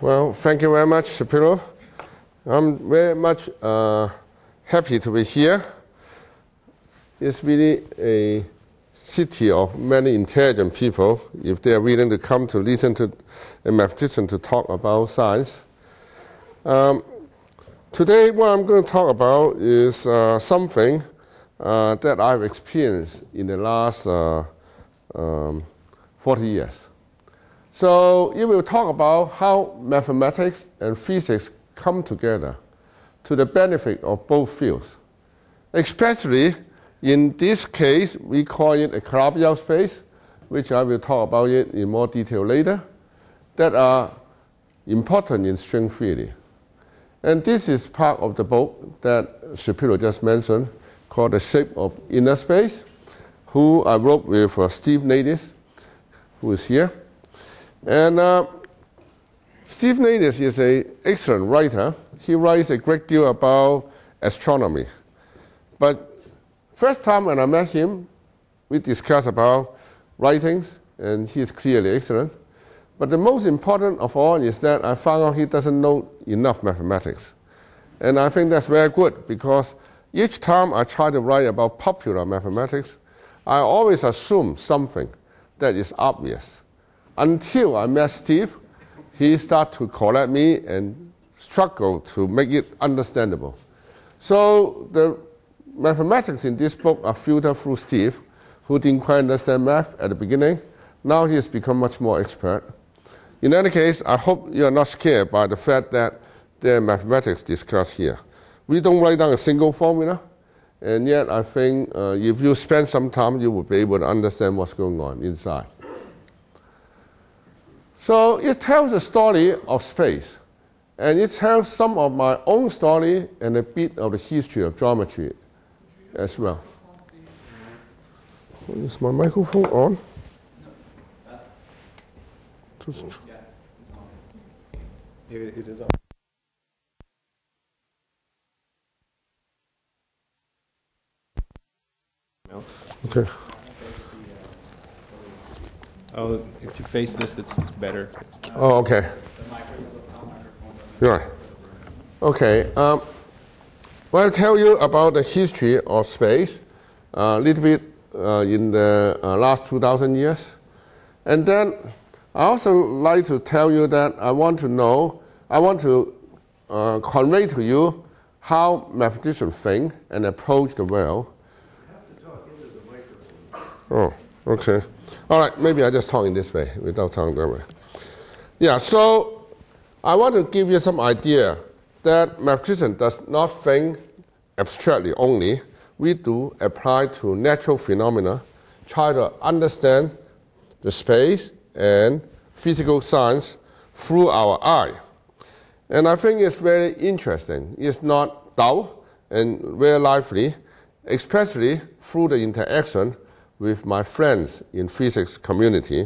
Well, thank you very much, Shapiro. I'm very much happy to be here. It's really a city of many intelligent people if they are willing to come to listen to a mathematician to talk about science. Today, what I'm going to talk about is something that I've experienced in the last 40 years. So it will talk about how mathematics and physics come together to the benefit of both fields. Especially in this case, we call it a Calabi-Yau space, which I will talk about it in more detail later, that are important in string theory. And this is part of the book that Shapiro just mentioned, called The Shape of Inner Space, who I wrote with Steve Nadis, who is here. And Steve Nadis is an excellent writer. He writes a great deal about astronomy. But first time when I met him, we discussed about writings, and he is clearly excellent. But the most important of all is that I found out he doesn't know enough mathematics. And I think that's very good, because each time I try to write about popular mathematics, I always assume something that is obvious. Until I met Steve, he started to correct me and struggle to make it understandable. So the mathematics in this book are filtered through Steve, who didn't quite understand math at the beginning. Now he has become much more expert. In any case, I hope you are not scared by the fact that there are mathematics discussed here. We don't write down a single formula, and yet I think if you spend some time, you will be able to understand what's going on inside. So it tells a story of space, and it tells some of my own story and a bit of the history of geometry as well. Is my microphone on? Yes, it's on. It is on. Okay. Oh, if you face this, it's better. Oh, okay. Right. Okay. Well, I'll tell you about the history of space a little bit in the last 2,000 years. And then I also like to tell you that I want to convey to you how mathematicians think and approach the world. You have to talk into the microphone. Oh, okay. All right, maybe I just talk in this way without talking that way. Yeah, so I want to give you some idea that mathematician does not think abstractly only. We do apply to natural phenomena, try to understand the space and physical science through our eye. And I think it's very interesting. It's not dull and very lively, especially through the interaction with my friends in physics community.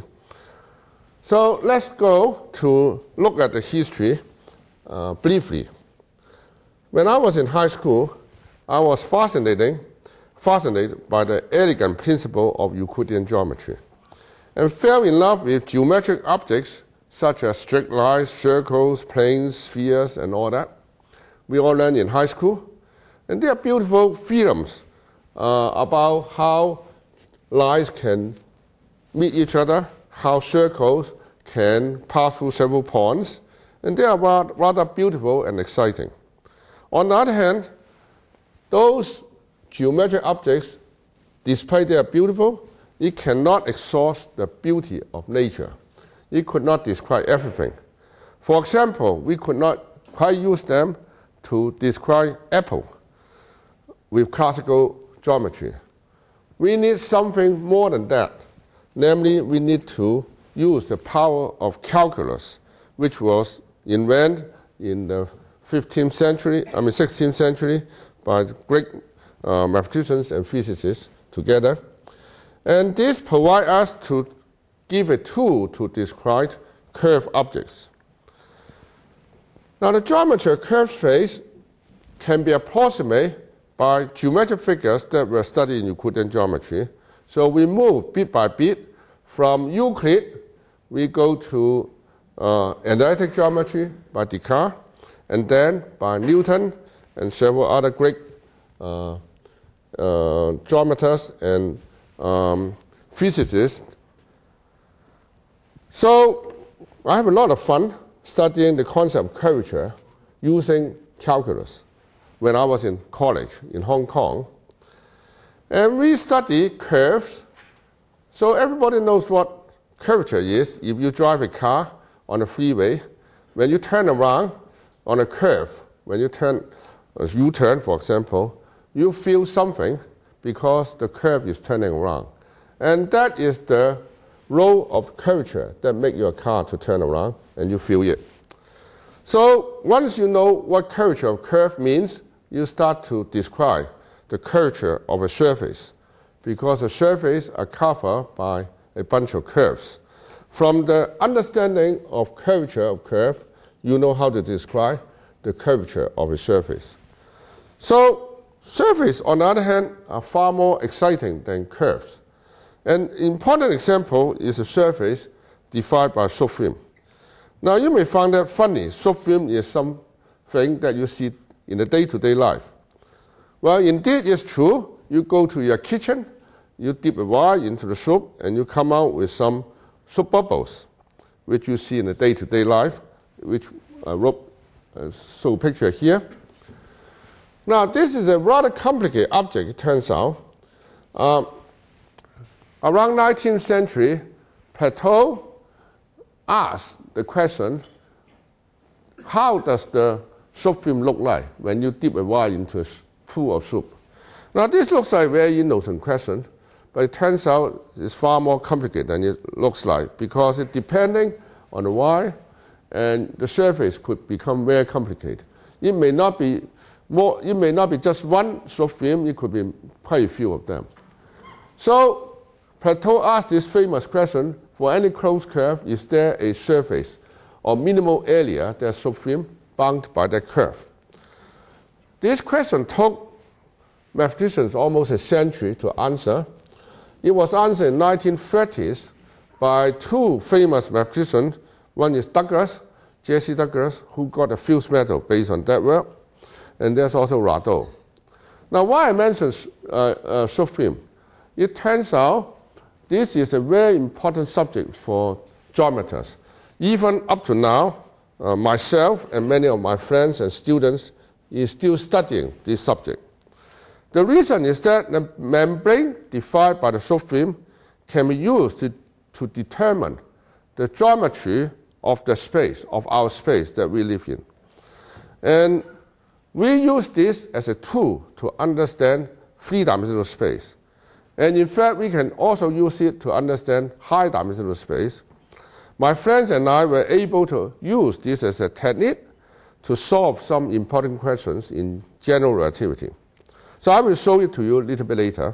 So let's go to look at the history briefly. When I was in high school, I was fascinated by the elegant principle of Euclidean geometry and fell in love with geometric objects such as straight lines, circles, planes, spheres, and all that. We all learned in high school. And there are beautiful theorems about how lines can meet each other, how circles can pass through several points, and they are rather beautiful and exciting. On the other hand, those geometric objects, despite they are beautiful, it cannot exhaust the beauty of nature. It could not describe everything. For example, we could not quite use them to describe apple with classical geometry. We need something more than that. Namely, we need to use the power of calculus, which was invented in the 16th century by great mathematicians and physicists together. And this provides us to give a tool to describe curved objects. Now, the geometry of curved space can be approximated by geometric figures that were studied in Euclidean geometry. So we move bit by bit from Euclid, we go to analytic geometry by Descartes, and then by Newton and several other great geometers and physicists. So I have a lot of fun studying the concept of curvature using calculus when I was in college in Hong Kong. And we study curves. So everybody knows what curvature is. If you drive a car on a freeway, when you turn around on a curve, when you turn a U-turn, for example, you feel something because the curve is turning around. And that is the role of curvature that makes your car to turn around, and you feel it. So once you know what curvature of curve means, you start to describe the curvature of a surface, because the surface are covered by a bunch of curves. From the understanding of curvature of curve, you know how to describe the curvature of a surface. So surfaces, on the other hand, are far more exciting than curves. An important example is a surface defined by soot film. Now you may find that funny. Soot film is something that you see in the day-to-day life. Well, indeed it's true. You go to your kitchen, you dip a wire into the soup, and you come out with some soap bubbles, which you see in the day-to-day life, which I show a picture here. Now this is a rather complicated object, it turns out. Around 19th century, Plato asked the question, how does the soap film look like when you dip a wire into a pool of soup? Now this looks like a very innocent question, but it turns out it's far more complicated than it looks like, because it depending on the wire, and the surface could become very complicated. It may not be just one soap film, it could be quite a few of them. So Plato asked this famous question, for any closed curve, is there a surface or minimal area that soap film bound by that curve? This question took mathematicians almost a century to answer. It was answered in the 1930s by two famous mathematicians. One is Douglas, J.C. Douglas, who got a Fields Medal based on that work, and there's also Rado. Now, why I mention soap film? It turns out this is a very important subject for geometers. Even up to now, myself and many of my friends and students is still studying this subject. The reason is that the membrane defined by the soap film can be used to determine the geometry of the space, of our space that we live in. And we use this as a tool to understand three-dimensional space. And in fact, we can also use it to understand high-dimensional space. My friends and I were able to use this as a technique to solve some important questions in general relativity. So I will show it to you a little bit later.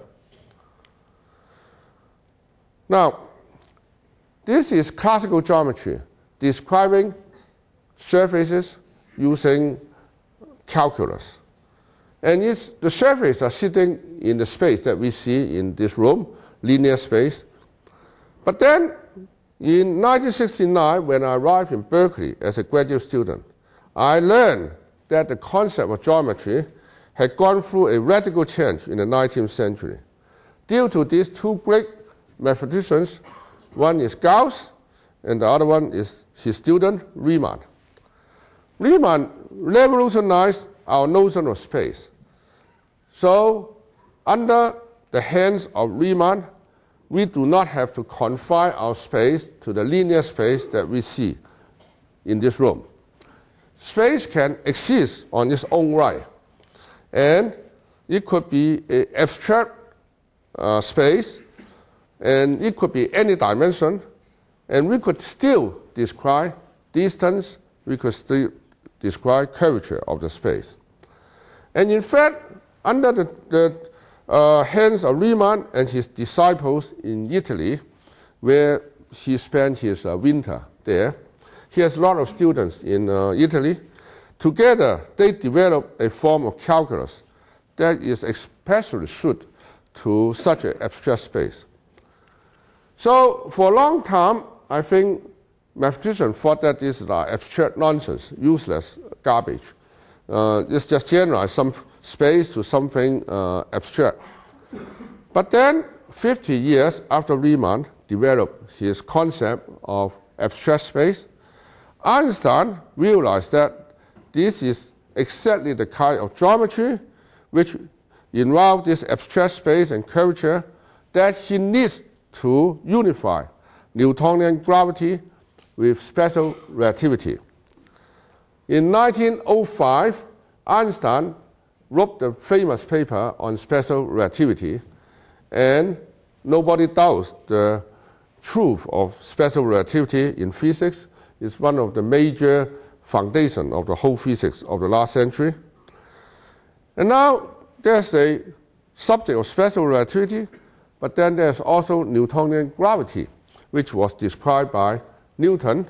Now, this is classical geometry describing surfaces using calculus. And the surfaces are sitting in the space that we see in this room, linear space. But then, in 1969, when I arrived in Berkeley as a graduate student, I learned that the concept of geometry had gone through a radical change in the 19th century. Due to these two great mathematicians, one is Gauss, and the other one is his student, Riemann. Riemann revolutionized our notion of space. So, under the hands of Riemann, we do not have to confine our space to the linear space that we see in this room. Space can exist on its own right, and it could be an abstract space, and it could be any dimension, and we could still describe distance, we could still describe curvature of the space. And in fact, under the hands of Riemann and his disciples in Italy, where he spent his winter there, he has a lot of students in Italy. Together, they developed a form of calculus that is especially suited to such an abstract space. So for a long time, I think mathematicians thought that this is abstract nonsense, useless garbage. It's just generalize some space to something abstract. But then, 50 years after Riemann developed his concept of abstract space, Einstein realized that this is exactly the kind of geometry which involves this abstract space and curvature that he needs to unify Newtonian gravity with special relativity. In 1905, Einstein wrote the famous paper on special relativity, and nobody doubts the truth of special relativity in physics. It's one of the major foundations of the whole physics of the last century. And now there's a subject of special relativity, but then there's also Newtonian gravity, which was described by Newton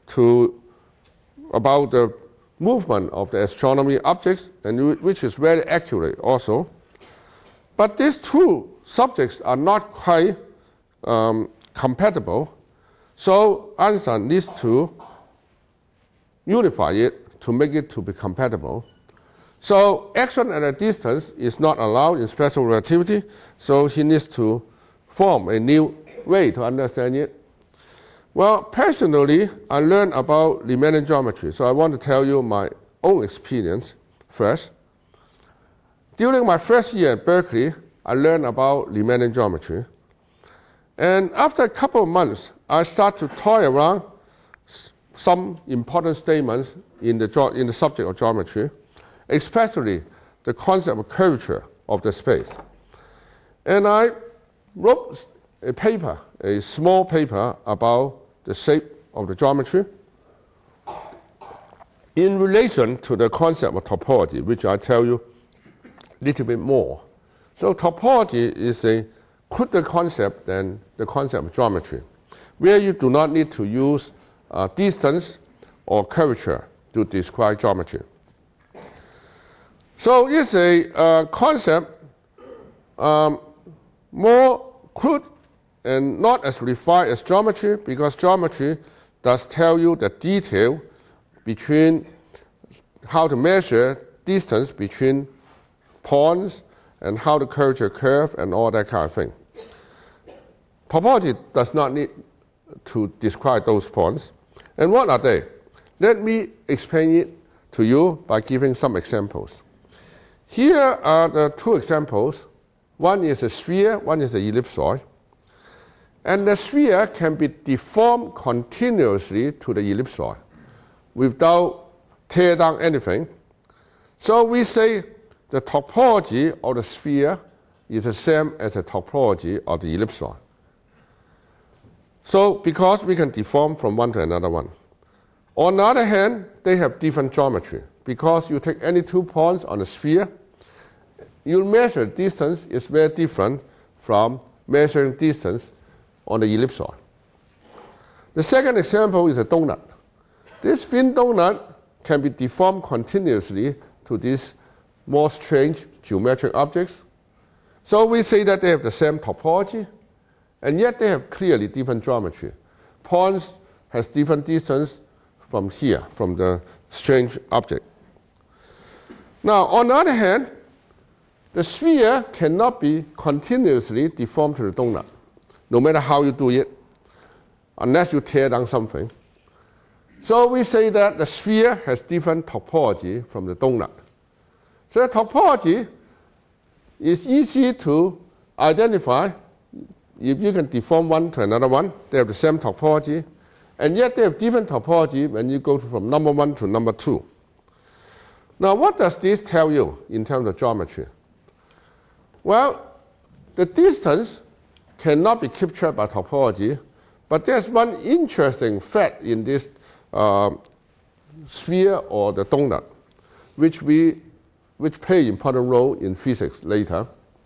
about the movement of the astronomy objects, and which is very accurate also. But these two subjects are not quite compatible, so Einstein needs to unify it to make it to be compatible. So action at a distance is not allowed in special relativity, so he needs to form a new way to understand it. Well, personally, I learned about Riemannian geometry, so I want to tell you my own experience first. During my first year at Berkeley, I learned about Riemannian geometry. And after a couple of months, I started to toy around some important statements in the subject of geometry, especially the concept of curvature of the space. And I wrote a paper, a small paper about the shape of the geometry in relation to the concept of topology, which I tell you a little bit more. So topology is a cruder concept than the concept of geometry, where you do not need to use distance or curvature to describe geometry. So it's a concept more crude and not as refined as geometry, because geometry does tell you the detail between how to measure distance between points and how the curvature curve and all that kind of thing. Topology does not need to describe those points. And what are they? Let me explain it to you by giving some examples. Here are the two examples. One is a sphere, one is an ellipsoid. And the sphere can be deformed continuously to the ellipsoid without tear down anything. So we say the topology of the sphere is the same as the topology of the ellipsoid. So because we can deform from one to another one. On the other hand, they have different geometry. Because you take any 2 points on a sphere, you measure distance is very different from measuring distance on the ellipsoid. The second example is a donut. This thin donut can be deformed continuously to these more strange geometric objects. So we say that they have the same topology, and yet they have clearly different geometry. Points has different distance from here, from the strange object. Now, on the other hand, the sphere cannot be continuously deformed to the donut, no matter how you do it, unless you tear down something. So we say that the sphere has different topology from the donut. So the topology is easy to identify. If you can deform one to another one, they have the same topology, and yet they have different topology when you go from number 1 to number 2. Now, what does this tell you in terms of geometry? Well, the distance cannot be captured by topology, but there's one interesting fact in this sphere or the donut, which play an important role in physics later.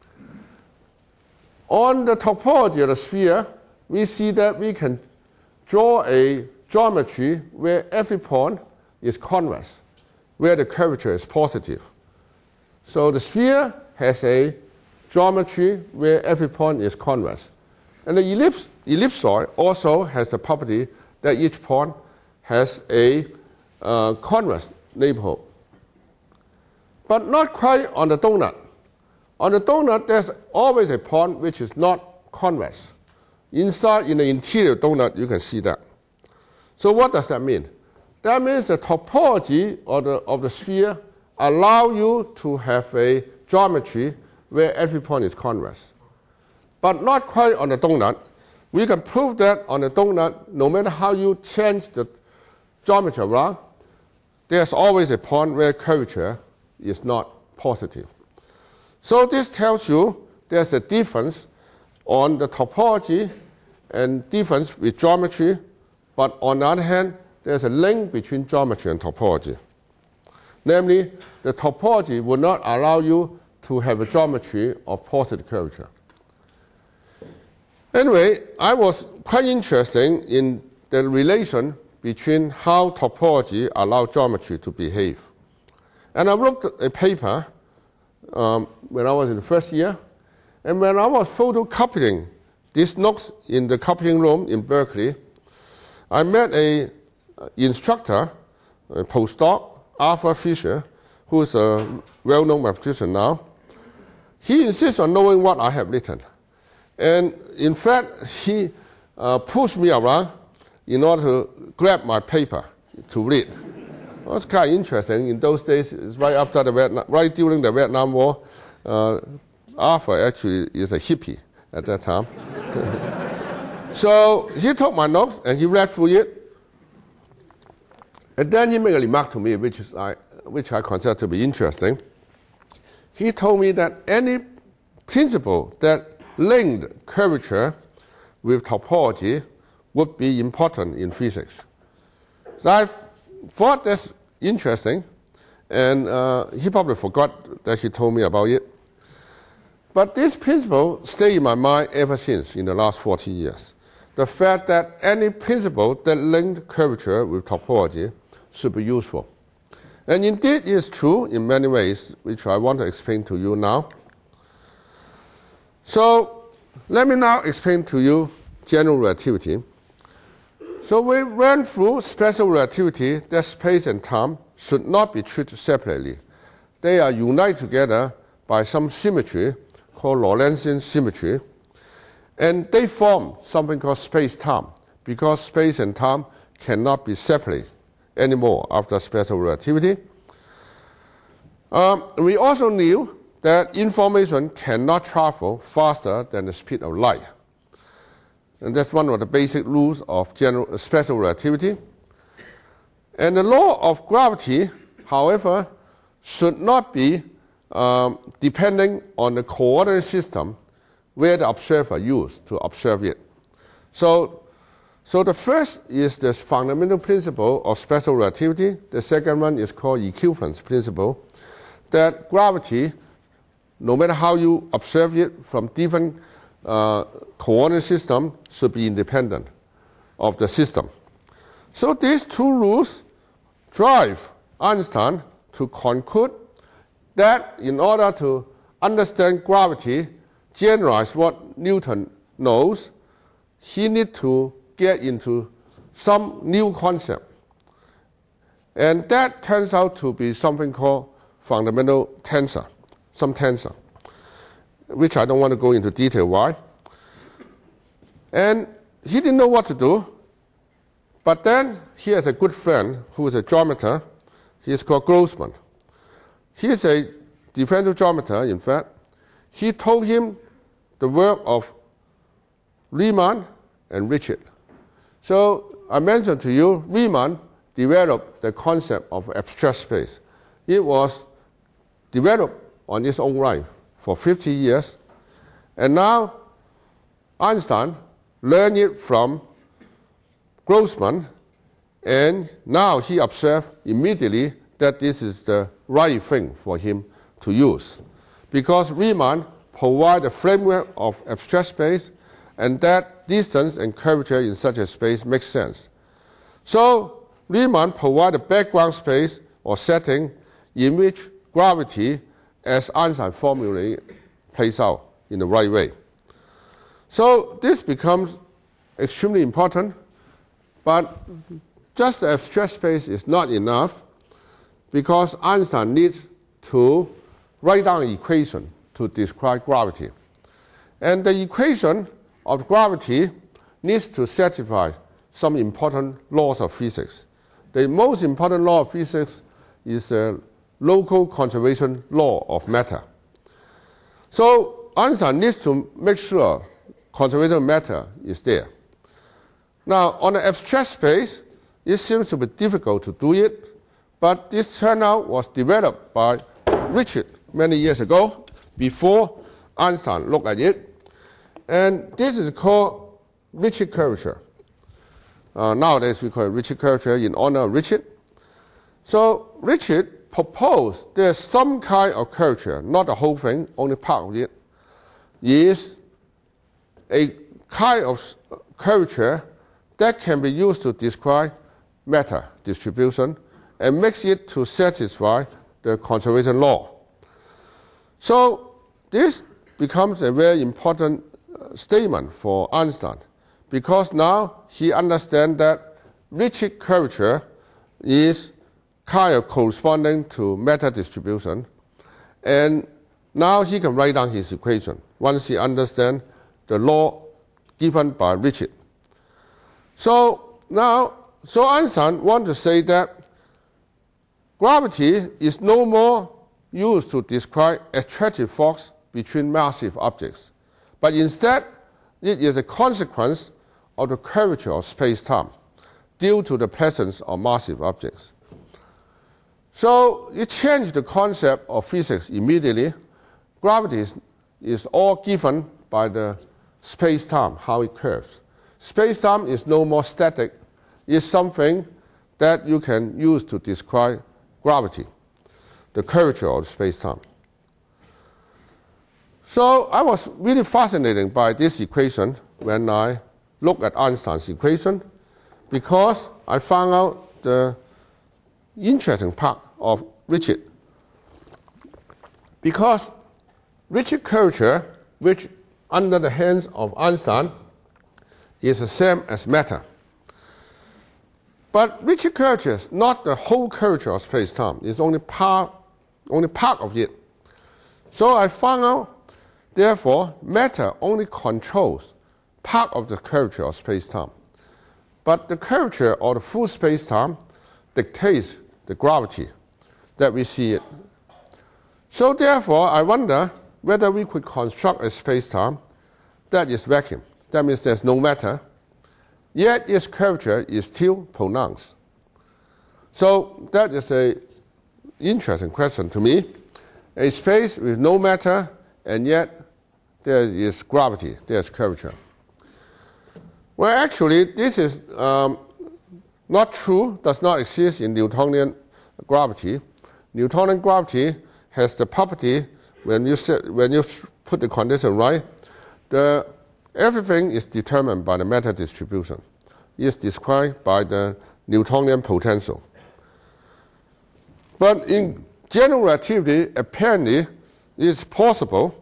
On the topology of the sphere, we see that we can draw a geometry where every point is convex, where the curvature is positive. So the sphere has a geometry where every point is convex. And the ellipsoid also has the property that each point has a convex neighborhood. But not quite on the donut. On the donut, there's always a point which is not convex. Inside, in the interior donut, you can see that. So what does that mean? That means the topology of the sphere allow you to have a geometry where every point is convex. But not quite on the donut. We can prove that on the donut, no matter how you change the geometry around, there's always a point where curvature is not positive. So this tells you there's a difference on the topology and difference with geometry, but on the other hand, there's a link between geometry and topology. Namely, the topology will not allow you to have a geometry of positive curvature. Anyway, I was quite interested in the relation between how topology allows geometry to behave. And I wrote a paper when I was in the first year, and when I was photocopying these notes in the copying room in Berkeley, I met an instructor, a postdoc, Arthur Fisher, who is a well-known mathematician now. He insists on knowing what I have written. And in fact, he pushed me around in order to grab my paper to read. It was kind of interesting. In those days, it's right during the Vietnam War. Arthur actually is a hippie at that time. So he took my notes and he read through it. And then he made a remark to me, which I consider to be interesting. He told me that any principle that linked curvature with topology would be important in physics. So I thought that's interesting, and he probably forgot that he told me about it. But this principle stayed in my mind ever since in the last 40 years. The fact that any principle that linked curvature with topology should be useful. And indeed, it is true in many ways, which I want to explain to you now. So let me now explain to you general relativity. So we ran through special relativity that space and time should not be treated separately. They are united together by some symmetry called Lorentzian symmetry, and they form something called space-time, because space and time cannot be separate anymore after special relativity. We also knew that information cannot travel faster than the speed of light. And that's one of the basic rules of special relativity. And the law of gravity, however, should not be depending on the coordinate system where the observer used to observe it. So the first is the fundamental principle of special relativity. The second one is called equivalence principle, that gravity, no matter how you observe it from different coordinate system, should be independent of the system. So these two rules drive Einstein to conclude that in order to understand gravity, generalize what Newton knows, he needs to get into some new concept. And that turns out to be something called fundamental tensor, some tensor, which I don't want to go into detail why. And he didn't know what to do, but then he has a good friend who is a geometer. He is called Grossman. He is a differential geometer, in fact. He told him the work of Riemann and Richet. So I mentioned to you, Riemann developed the concept of abstract space. It was developed on its own right for 50 years. And now Einstein learned it from Grossman, and now he observed immediately that this is the right thing for him to use, because Riemann provides a framework of abstract space, and that distance and curvature in such a space makes sense. So Riemann provides a background space or setting in which gravity, as Einstein formulated, plays out in the right way. So this becomes extremely important But just the abstract space is not enough, because Einstein needs to write down an equation to describe gravity. And the equation of gravity needs to satisfy some important laws of physics. The most important law of physics is the local conservation law of matter. So Einstein needs to make sure conservation of matter is there. Now, on the abstract space, it seems to be difficult to do it, but this turnout was developed by Richard many years ago, before Einstein looked at it. And this is called Richard curvature. Nowadays we call it Richard curvature in honor of Richard. So Richard proposed there's some kind of curvature, not the whole thing, only part of it, is a kind of curvature that can be used to describe matter distribution and makes it to satisfy the conservation law. So this becomes a very important statement for Einstein, because now he understands that Richard curvature is kind of corresponding to matter distribution, and now he can write down his equation once he understands the law given by Richard. So Einstein wants to say that gravity is no more used to describe attractive force between massive objects, but instead it is a consequence of the curvature of space-time due to the presence of massive objects. So it changed the concept of physics immediately. Gravity is all given by the space-time, how it curves. Space-time is no more static. It's something that you can use to describe gravity, the curvature of space-time. So I was really fascinated by this equation when I looked at Einstein's equation, because I found out the interesting part of Richard. Because Richard curvature, which under the hands of Einstein is the same as matter. But Richard curvature is not the whole curvature of space-time. It's only part of it. So I found out, therefore, matter only controls part of the curvature of space-time. But the curvature of the full space-time dictates the gravity that we see it. So therefore, I wonder whether we could construct a space-time that is vacuum. That means there's no matter, yet its curvature is still pronounced. So that is an interesting question to me. A space with no matter, and yet there is gravity, there's curvature. Well, actually, this is not true, does not exist in Newtonian gravity. Newtonian gravity has the property, when you put the condition right, everything is determined by the matter distribution. It's described by the Newtonian potential. But in general relativity, apparently, it's possible.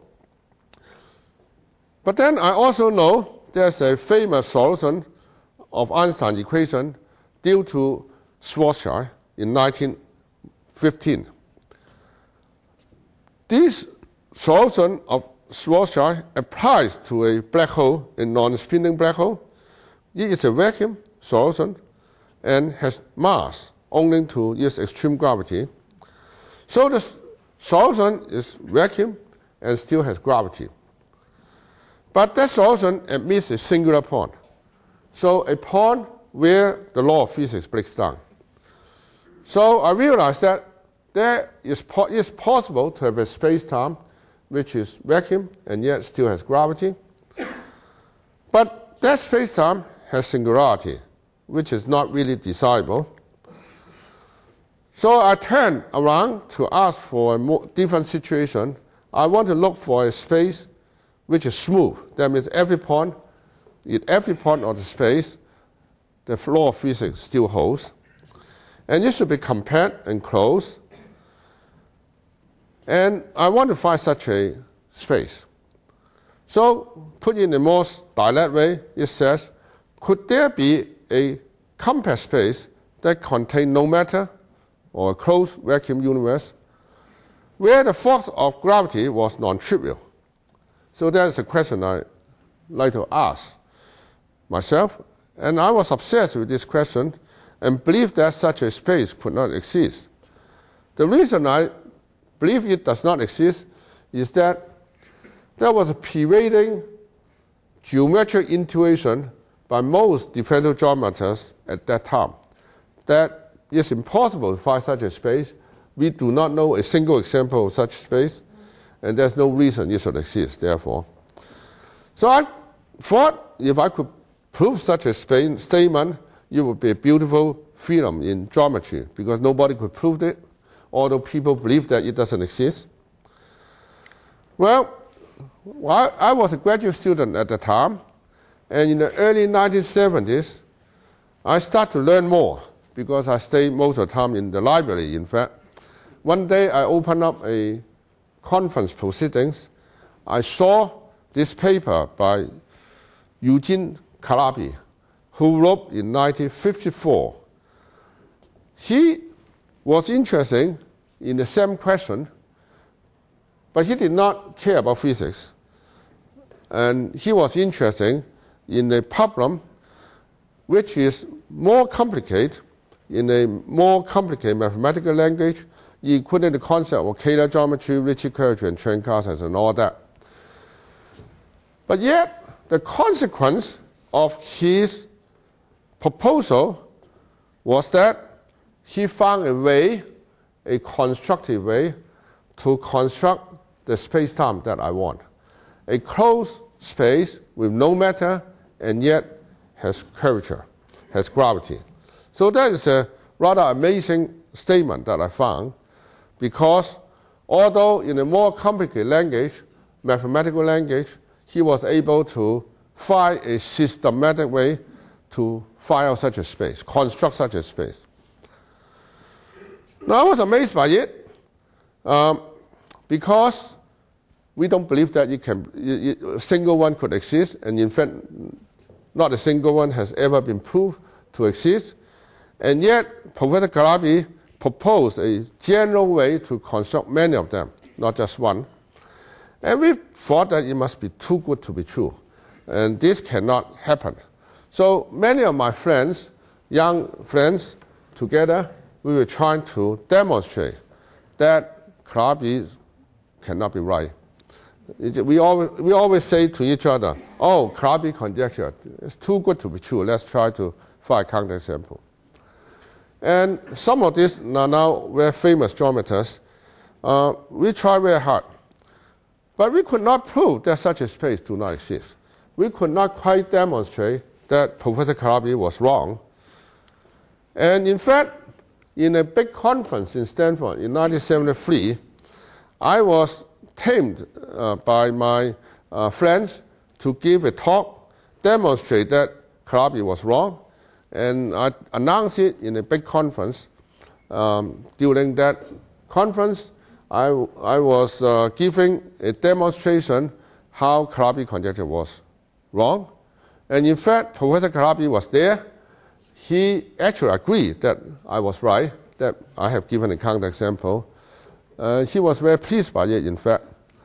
But then I also know there's a famous solution of Einstein's equation due to Schwarzschild in 1915. This solution of Schwarzschild applies to a black hole, a non-spinning black hole. It is a vacuum solution and has mass owing to its extreme gravity. So the solution is vacuum and still has gravity. But that solution admits a singular point. So a point where the law of physics breaks down. So I realized that it's possible to have a space-time which is vacuum and yet still has gravity. But that space-time has singularity, which is not really desirable. So I turned around to ask for a more different situation. I want to look for a space which is smooth. That means every point of the space, the law of physics still holds. And it should be compact and closed. And I want to find such a space. So put in the most direct way, it says, could there be a compact space that contains no matter or a closed vacuum universe where the force of gravity was non-trivial. So that is a question I like to ask myself, and I was obsessed with this question and believed that such a space could not exist. The reason I believe it does not exist is that there was a pervading geometric intuition by most differential geometers at that time that it's impossible to find such a space. We do not know a single example of such space, and there's no reason it should exist, therefore. So I thought if I could prove such a statement, it would be a beautiful freedom in geometry, because nobody could prove it, although people believe that it doesn't exist. Well, I was a graduate student at the time, and in the early 1970s, I started to learn more, because I stayed most of the time in the library, in fact. One day I opened up a conference proceedings. I saw this paper by Eugene Calabi, who wrote in 1954. He was interested in the same question, but he did not care about physics. And he was interested in a problem which is more complicated, in a more complicated mathematical language, including the concept of Kähler geometry, Ricci curvature, and train classes, and all that. But yet, the consequence of his proposal was that he found a way, a constructive way, to construct the space-time that I want. A closed space with no matter and yet has curvature, has gravity. So that is a rather amazing statement that I found, because although in a more complicated language, mathematical language, he was able to find a systematic way to find out such a space, construct such a space. Now I was amazed by it, because we don't believe that a single one could exist, and in fact, not a single one has ever been proved to exist. And yet, Professor Calabi proposed a general way to construct many of them, not just one. And we thought that it must be too good to be true, and this cannot happen. So many of my friends, young friends, together, we were trying to demonstrate that Calabi cannot be right. We always say to each other, oh, Calabi conjecture, it's too good to be true. Let's try to find a counterexample. And some of these are now very famous geometers. We tried very hard. But we could not prove that such a space do not exist. We could not quite demonstrate that Professor Calabi was wrong. And in fact, in a big conference in Stanford in 1973, I was tamed by my friends to give a talk, demonstrate that Calabi was wrong, and I announced it in a big conference. During that conference, I was giving a demonstration how Calabi conjecture was wrong. And in fact, Professor Calabi was there. He actually agreed that I was right, that I have given a counterexample. He was very pleased by it, in fact.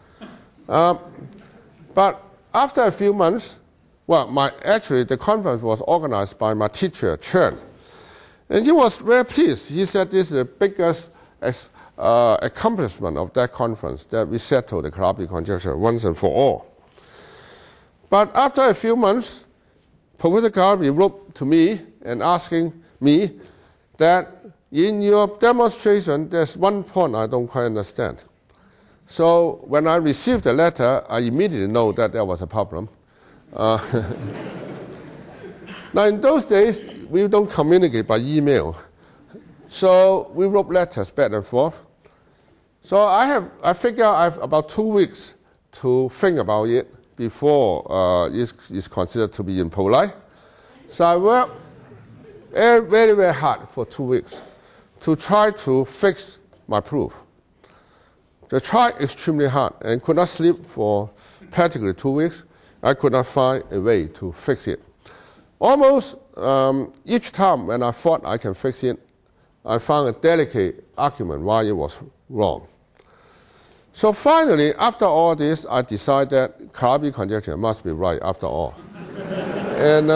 But after a few months, actually the conference was organized by my teacher, Chen. And he was very pleased. He said this is the biggest accomplishment of that conference, that we settled the Calabi conjecture once and for all. But after a few months, Professor Calabi wrote to me and asking me that in your demonstration, there's one point I don't quite understand. So when I received the letter, I immediately know that there was a problem. Now, in those days, we don't communicate by email. So we wrote letters back and forth. So I figure I have about 2 weeks to think about it before it's considered to be impolite. So I worked very, very hard for 2 weeks to try to fix my proof. I tried extremely hard and could not sleep for practically 2 weeks. I could not find a way to fix it. Almost each time when I thought I can fix it, I found a delicate argument why it was wrong. So finally, after all this, I decided that Calabi conjecture must be right after all. And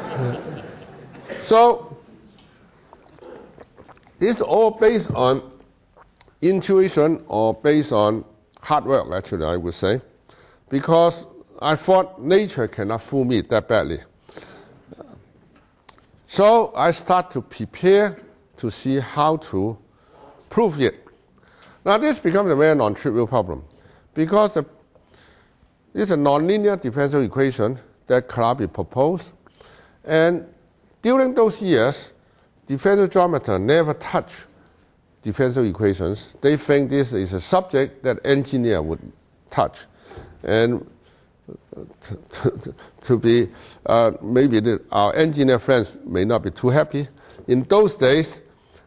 so this is all based on intuition or based on hard work, actually, I would say, because I thought nature cannot fool me that badly. So I start to prepare to see how to prove it. Now this becomes a very non-trivial problem because it's a nonlinear differential equation that Calabi proposed, and during those years, differential geometers never touch differential equations. They think this is a subject that engineer would touch, and to be maybe our engineer friends may not be too happy. In those days,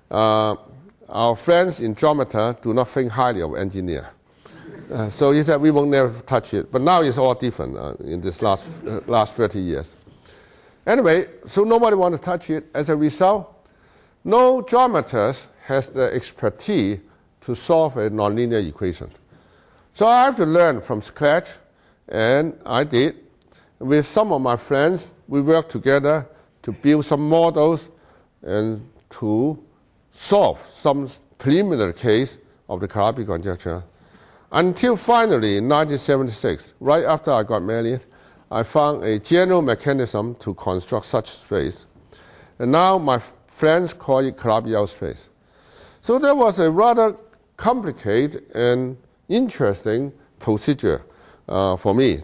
our friends in geometry do not think highly of engineer. So he said we won't never touch it. But now it's all different in this last 30 years. Anyway, so nobody wants to touch it. As a result, no geometers has the expertise to solve a nonlinear equation. So I have to learn from scratch, and I did. With some of my friends, we worked together to build some models and to solve some preliminary case of the Calabi conjecture. Until finally, in 1976, right after I got married, I found a general mechanism to construct such space. And now my friends call it Calabi-Yau space. So there was a rather complicated and interesting procedure for me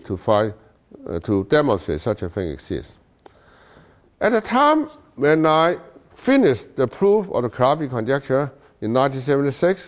to demonstrate such a thing exists. At the time when I finished the proof of the Calabi conjecture in 1976,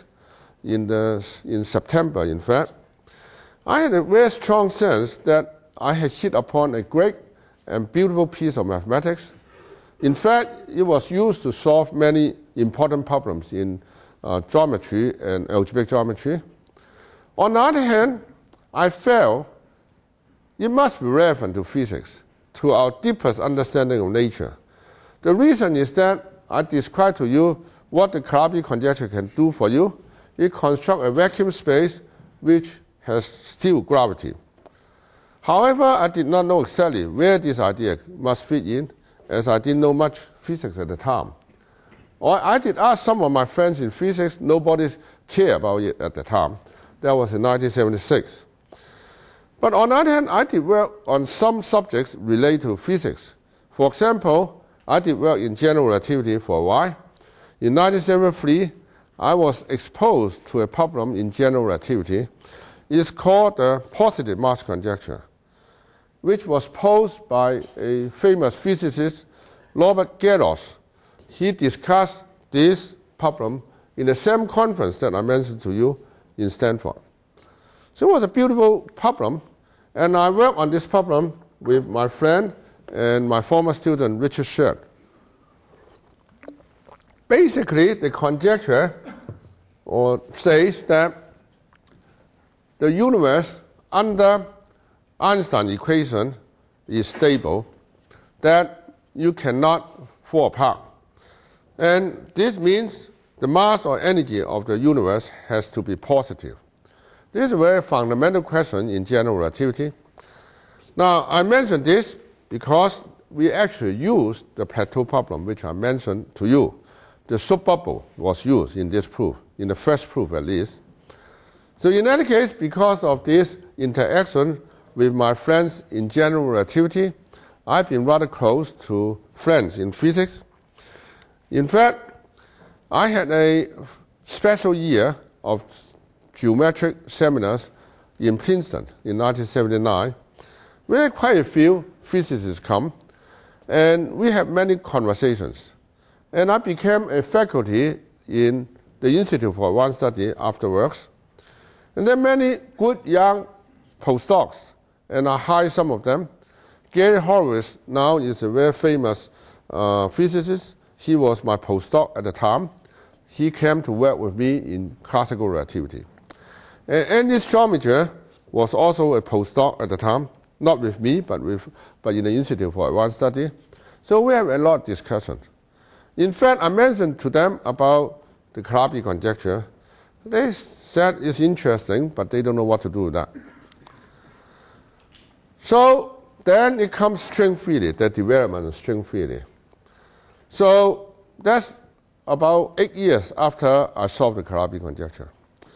in September, in fact, I had a very strong sense that I had hit upon a great and beautiful piece of mathematics. In fact, it was used to solve many important problems in geometry and algebraic geometry. On the other hand, I felt it must be relevant to physics, to our deepest understanding of nature. The reason is that I described to you what the Calabi conjecture can do for you. It constructs a vacuum space which has still gravity. However, I did not know exactly where this idea must fit in, as I didn't know much physics at the time. Or I did ask some of my friends in physics, nobody cared about it at the time. That was in 1976. But on the other hand, I did work on some subjects related to physics. For example, I did work in general relativity for a while. In 1973, I was exposed to a problem in general relativity. It's called the positive mass conjecture, which was posed by a famous physicist, Robert Garros. He discussed this problem in the same conference that I mentioned to you in Stanford. So it was a beautiful problem, and I worked on this problem with my friend and my former student, Richard Sherd. Basically, the conjecture says that the universe under Einstein equation is stable, that you cannot fall apart. And this means the mass or energy of the universe has to be positive. This is a very fundamental question in general relativity. Now, I mention this because we actually used the plateau problem, which I mentioned to you. The soup bubble was used in this proof, in the first proof at least. So in any case, because of this interaction with my friends in general relativity, I've been rather close to friends in physics. In fact, I had a special year of geometric seminars in Princeton in 1979, where quite a few physicists come, and we had many conversations. And I became a faculty in the Institute for Advanced Study afterwards. And there are many good young postdocs, and I hired some of them. Gary Horowitz now is a very famous physicist. He was my postdoc at the time. He came to work with me in classical relativity. And Andy Strominger was also a postdoc at the time, not with me, but in the Institute for Advanced Study. So we have a lot of discussion. In fact, I mentioned to them about the Calabi conjecture. They said it's interesting, but they don't know what to do with that. So then it comes string theory, the development of string theory. So that's about 8 years after I solved the Calabi conjecture.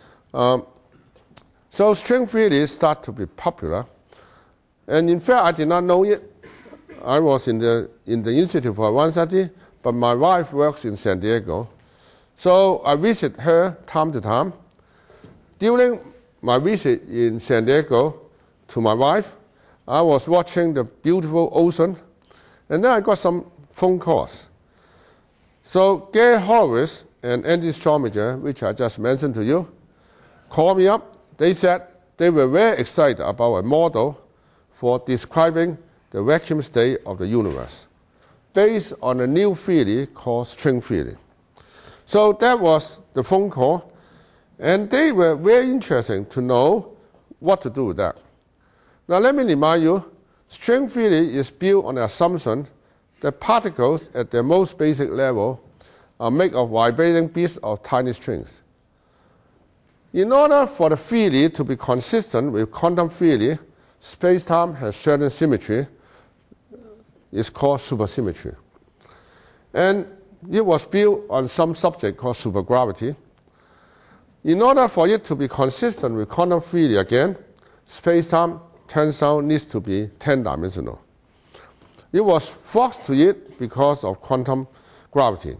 So string theory started to be popular. And in fact, I did not know it. I was in the Institute for Advanced Study, but my wife works in San Diego. So I visit her time to time. During my visit in San Diego to my wife, I was watching the beautiful ocean, and then I got some phone calls. So Gary Horowitz and Andy Strominger, which I just mentioned to you, called me up. They said they were very excited about a model for describing the vacuum state of the universe, based on a new theory called string theory. So that was the phone call, and they were very interested to know what to do with that. Now let me remind you, string theory is built on the assumption that particles at their most basic level are made of vibrating bits of tiny strings. In order for the theory to be consistent with quantum theory, space-time has certain symmetry. It's called supersymmetry. And it was built on some subject called supergravity. In order for it to be consistent with quantum theory again, space-time turns out needs to be 10-dimensional. It was forced to it because of quantum gravity.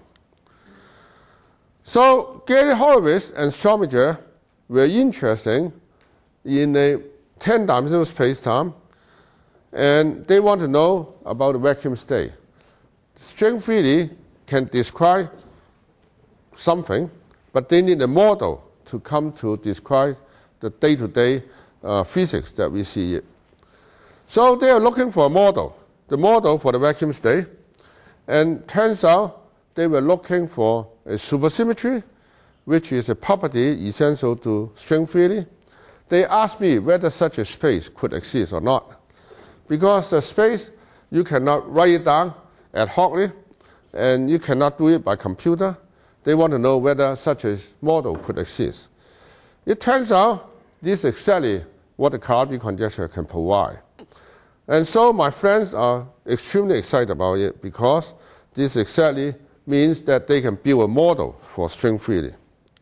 So Gary Horowitz and Strominger were interested in a 10-dimensional space-time, and they want to know about the vacuum state. String theory can describe something, but they need a model to come to describe the day-to-day physics that we see. So they are looking for a model, the model for the vacuum state, and turns out they were looking for a supersymmetry, which is a property essential to string theory. They asked me whether such a space could exist or not. Because the space, you cannot write it down ad hocly, and you cannot do it by computer. They want to know whether such a model could exist. It turns out this is exactly what the Calabi conjecture can provide. And so my friends are extremely excited about it because this exactly means that they can build a model for string theory.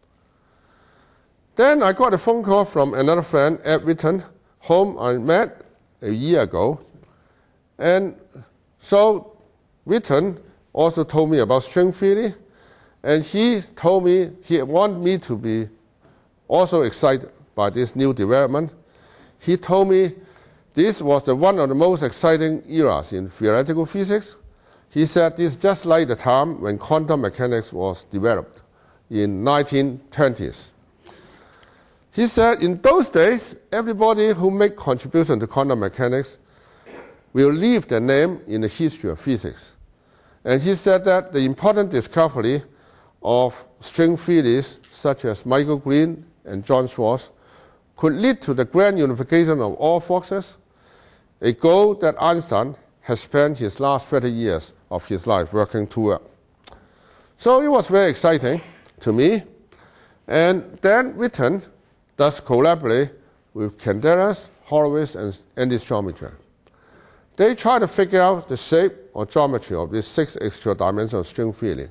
Then I got a phone call from another friend, Ed Witten, whom I met a year ago. And so Witten also told me about string theory, and he told me he wanted me to be also excited by this new development. He told me this was one of the most exciting eras in theoretical physics. He said this is just like the time when quantum mechanics was developed in 1920s. He said in those days, everybody who made contribution to quantum mechanics will leave their name in the history of physics. And he said that the important discovery of string theories such as Michael Green and John Schwarz could lead to the grand unification of all forces, a goal that Einstein has spent his last 30 years of his life working toward. So it was very exciting to me. And then Witten does collaborate with Candelas, Horowitz, and Andy Strominger. They try to figure out the shape or geometry of this 6 extra dimensional string theory.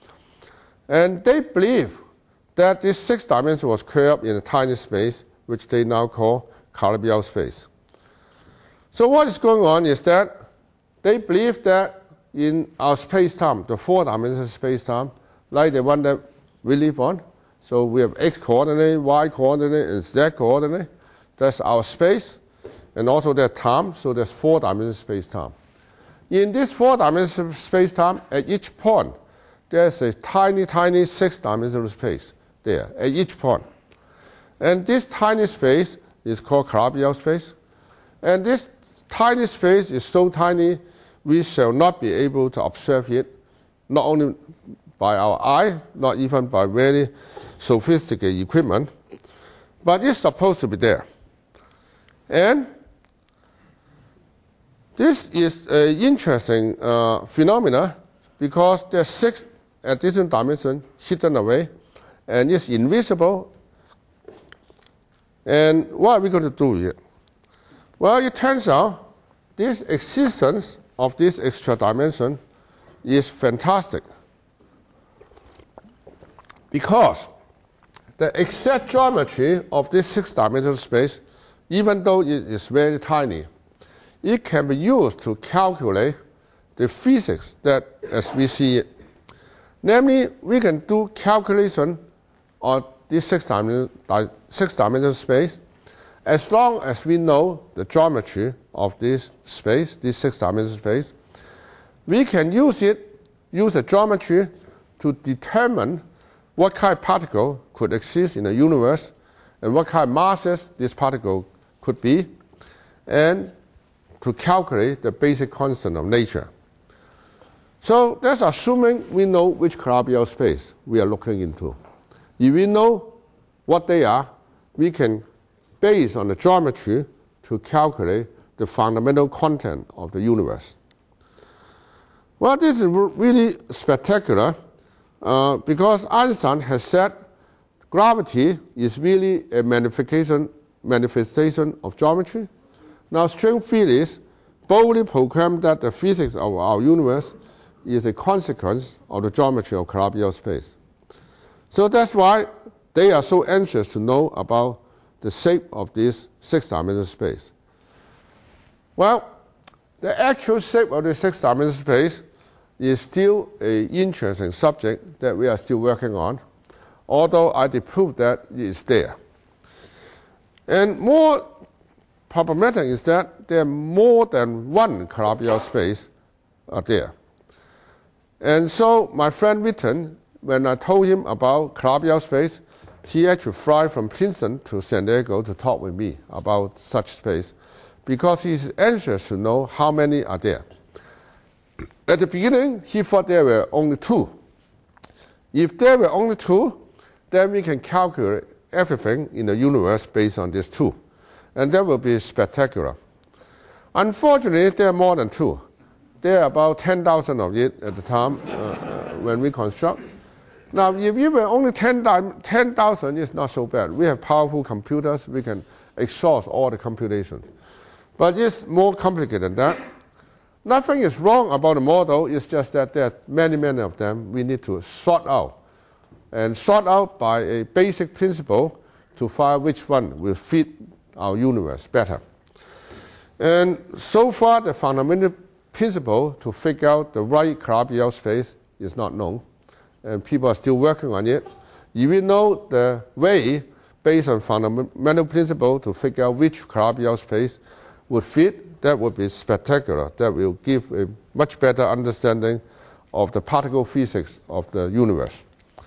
And they believe that this 6 dimension was curved in a tiny space, which they now call Calabi-Yau space. So what is going on is that they believe that in our space-time, the 4-dimensional space-time, like the one that we live on, so we have x-coordinate, y-coordinate, and z-coordinate. That's our space, and also there's time, so there's 4-dimensional space-time. In this 4-dimensional space-time, at each point, there's a tiny, tiny 6-dimensional space there, at each point. And this tiny space is called Calabi-Yau space. And this tiny space is so tiny, we shall not be able to observe it, not only by our eye, not even by very sophisticated equipment, but it's supposed to be there. And This is an interesting phenomena because there are 6 additional dimensions hidden away and it's invisible. And what are we going to do here? Well, it turns out this existence of this extra dimension is fantastic because the exact geometry of this 6-dimensional space, even though it is very tiny, it can be used to calculate the physics that as we see it. Namely, we can do calculation on this 6-dimensional space as long as we know the geometry of this space, this 6-dimensional space. We can use the geometry to determine what kind of particle could exist in the universe and what kind of masses this particle could be, and to calculate the basic constant of nature. So that's assuming we know which Calabi-Yau space we are looking into. If we know what they are, we can base on the geometry to calculate the fundamental content of the universe. Well, this is really spectacular because Einstein has said gravity is really a manifestation of geometry. Now, string theories boldly proclaim that the physics of our universe is a consequence of the geometry of Calabi-Yau space. So that's why they are so anxious to know about the shape of this 6-dimensional space. Well, the actual shape of the 6-dimensional space is still an interesting subject that we are still working on, although I did prove that it is there. And more problematic is that there are more than one Calabi-Yau space there. And so my friend Witten, when I told him about Calabi-Yau space, he actually flew from Princeton to San Diego to talk with me about such space because he's anxious to know how many are there. At the beginning, he thought there were only 2. If there were only 2, then we can calculate everything in the universe based on these 2. And that will be spectacular. Unfortunately, there are more than 2. There are about 10,000 of it at the time when we construct. Now, if you were only 10,000, it's not so bad. We have powerful computers. We can exhaust all the computation. But it's more complicated than that. Nothing is wrong about the model. It's just that there are many, many of them we need to sort out. And sort out by a basic principle to find which one will fit our universe better. And so far, the fundamental principle to figure out the right Calabi-Yau space is not known. And people are still working on it. If we know the way based on fundamental principle to figure out which Calabi-Yau space would fit, that would be spectacular. That will give a much better understanding of the particle physics of the universe.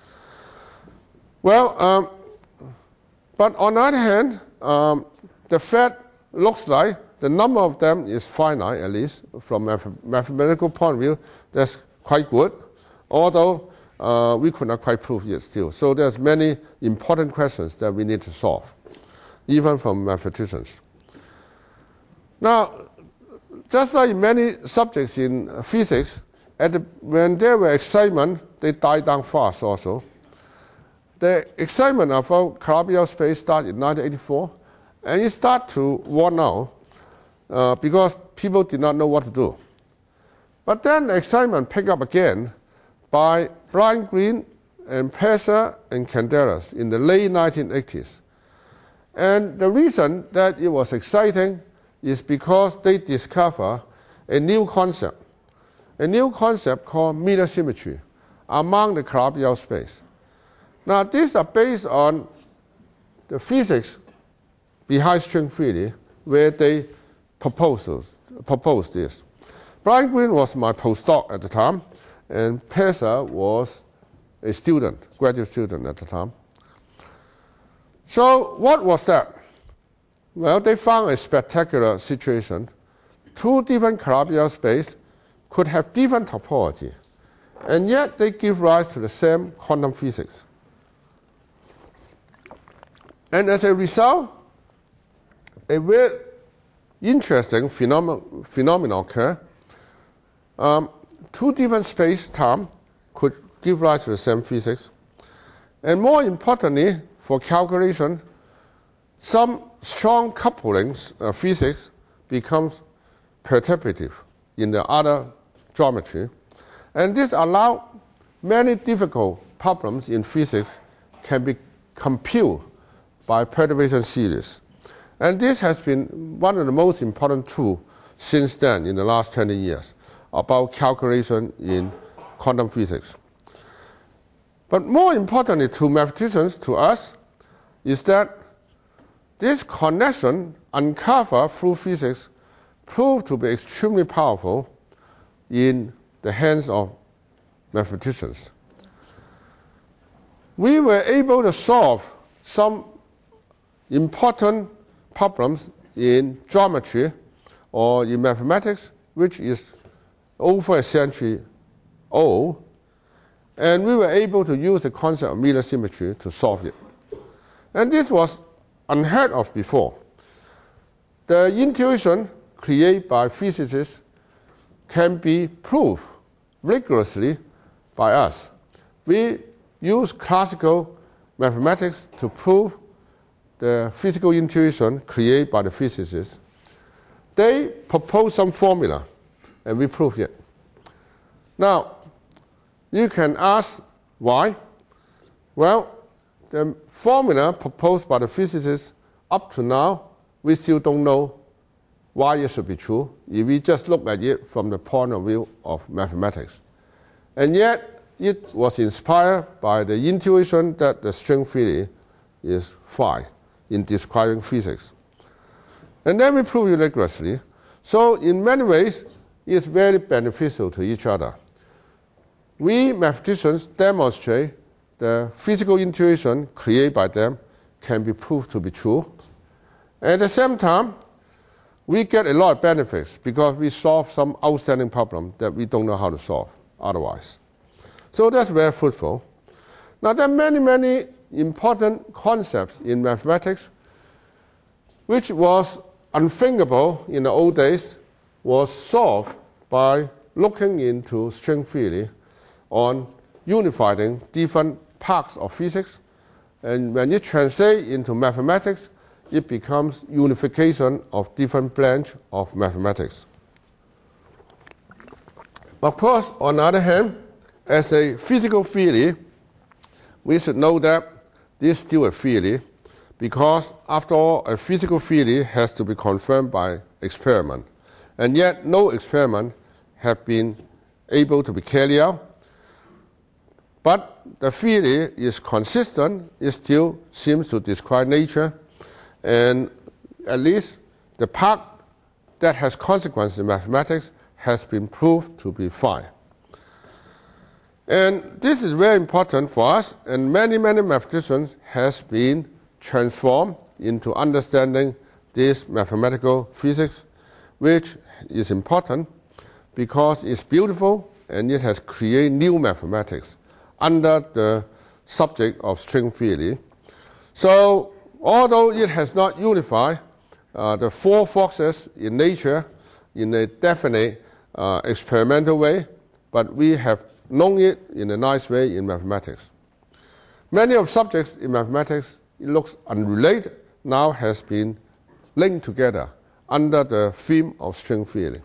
Well, but on the other hand, the fact looks like the number of them is finite, at least from a mathematical point of view. That's quite good, although we could not quite prove it still. So there's many important questions that we need to solve, even from mathematicians. Now, just like many subjects in physics, when there were excitement, they died down fast also. The excitement about Calabi-Yau space started in 1984, and it started to worn out because people did not know what to do. But then the excitement picked up again by Brian Greene and Peser and Candelas in the late 1980s. And the reason that it was exciting is because they discovered a new concept called Miller symmetry among the Calabi-Yau space. Now, these are based on the physics behind string theory, where they proposed this. Brian Greene was my postdoc at the time, and Peser was a student, graduate student at the time. So what was that? Well, they found a spectacular situation. 2 different Calabi-Yau spaces could have different topology, and yet they give rise to the same quantum physics. And as a result, a very interesting phenomena occur. Two different space-time could give rise to the same physics. And more importantly, for calculation, some strong couplings of physics becomes perturbative in the other geometry. And this allows many difficult problems in physics can be computed by perturbation series. And this has been one of the most important tools since then in the last 20 years about calculation in quantum physics. But more importantly to mathematicians, to us, is that this connection uncovered through physics proved to be extremely powerful in the hands of mathematicians. We were able to solve some important problems in geometry or in mathematics, which is over a century old, and we were able to use the concept of Miller symmetry to solve it. And this was unheard of before. The intuition created by physicists can be proved rigorously by us. We use classical mathematics to prove the physical intuition created by the physicists. They propose some formula, and we prove it. Now, you can ask why. Well, the formula proposed by the physicists up to now, we still don't know why it should be true if we just look at it from the point of view of mathematics. And yet, it was inspired by the intuition that the string theory is fine in describing physics. And then we prove it rigorously. So in many ways, it's very beneficial to each other. We mathematicians demonstrate the physical intuition created by them can be proved to be true. At the same time, we get a lot of benefits because we solve some outstanding problem that we don't know how to solve otherwise. So that's very fruitful. Now there are many, many important concepts in mathematics which was unthinkable in the old days, was solved by looking into string theory on unifying different parts of physics. And when you translate into mathematics, it becomes unification of different branches of mathematics. Of course, on the other hand, as a physical theory, we should know that this is still a theory, because after all, a physical theory has to be confirmed by experiment. And yet, no experiment have been able to be carried out. But the theory is consistent, it still seems to describe nature, and at least the part that has consequences in mathematics has been proved to be fine. And this is very important for us, and many, many mathematicians has been transformed into understanding this mathematical physics, which is important because it's beautiful and it has created new mathematics under the subject of string theory. So although it has not unified the four forces in nature in a definite experimental way, but we have known it in a nice way in mathematics. Many of subjects in mathematics, it looks unrelated, now has been linked together under the theme of string theory.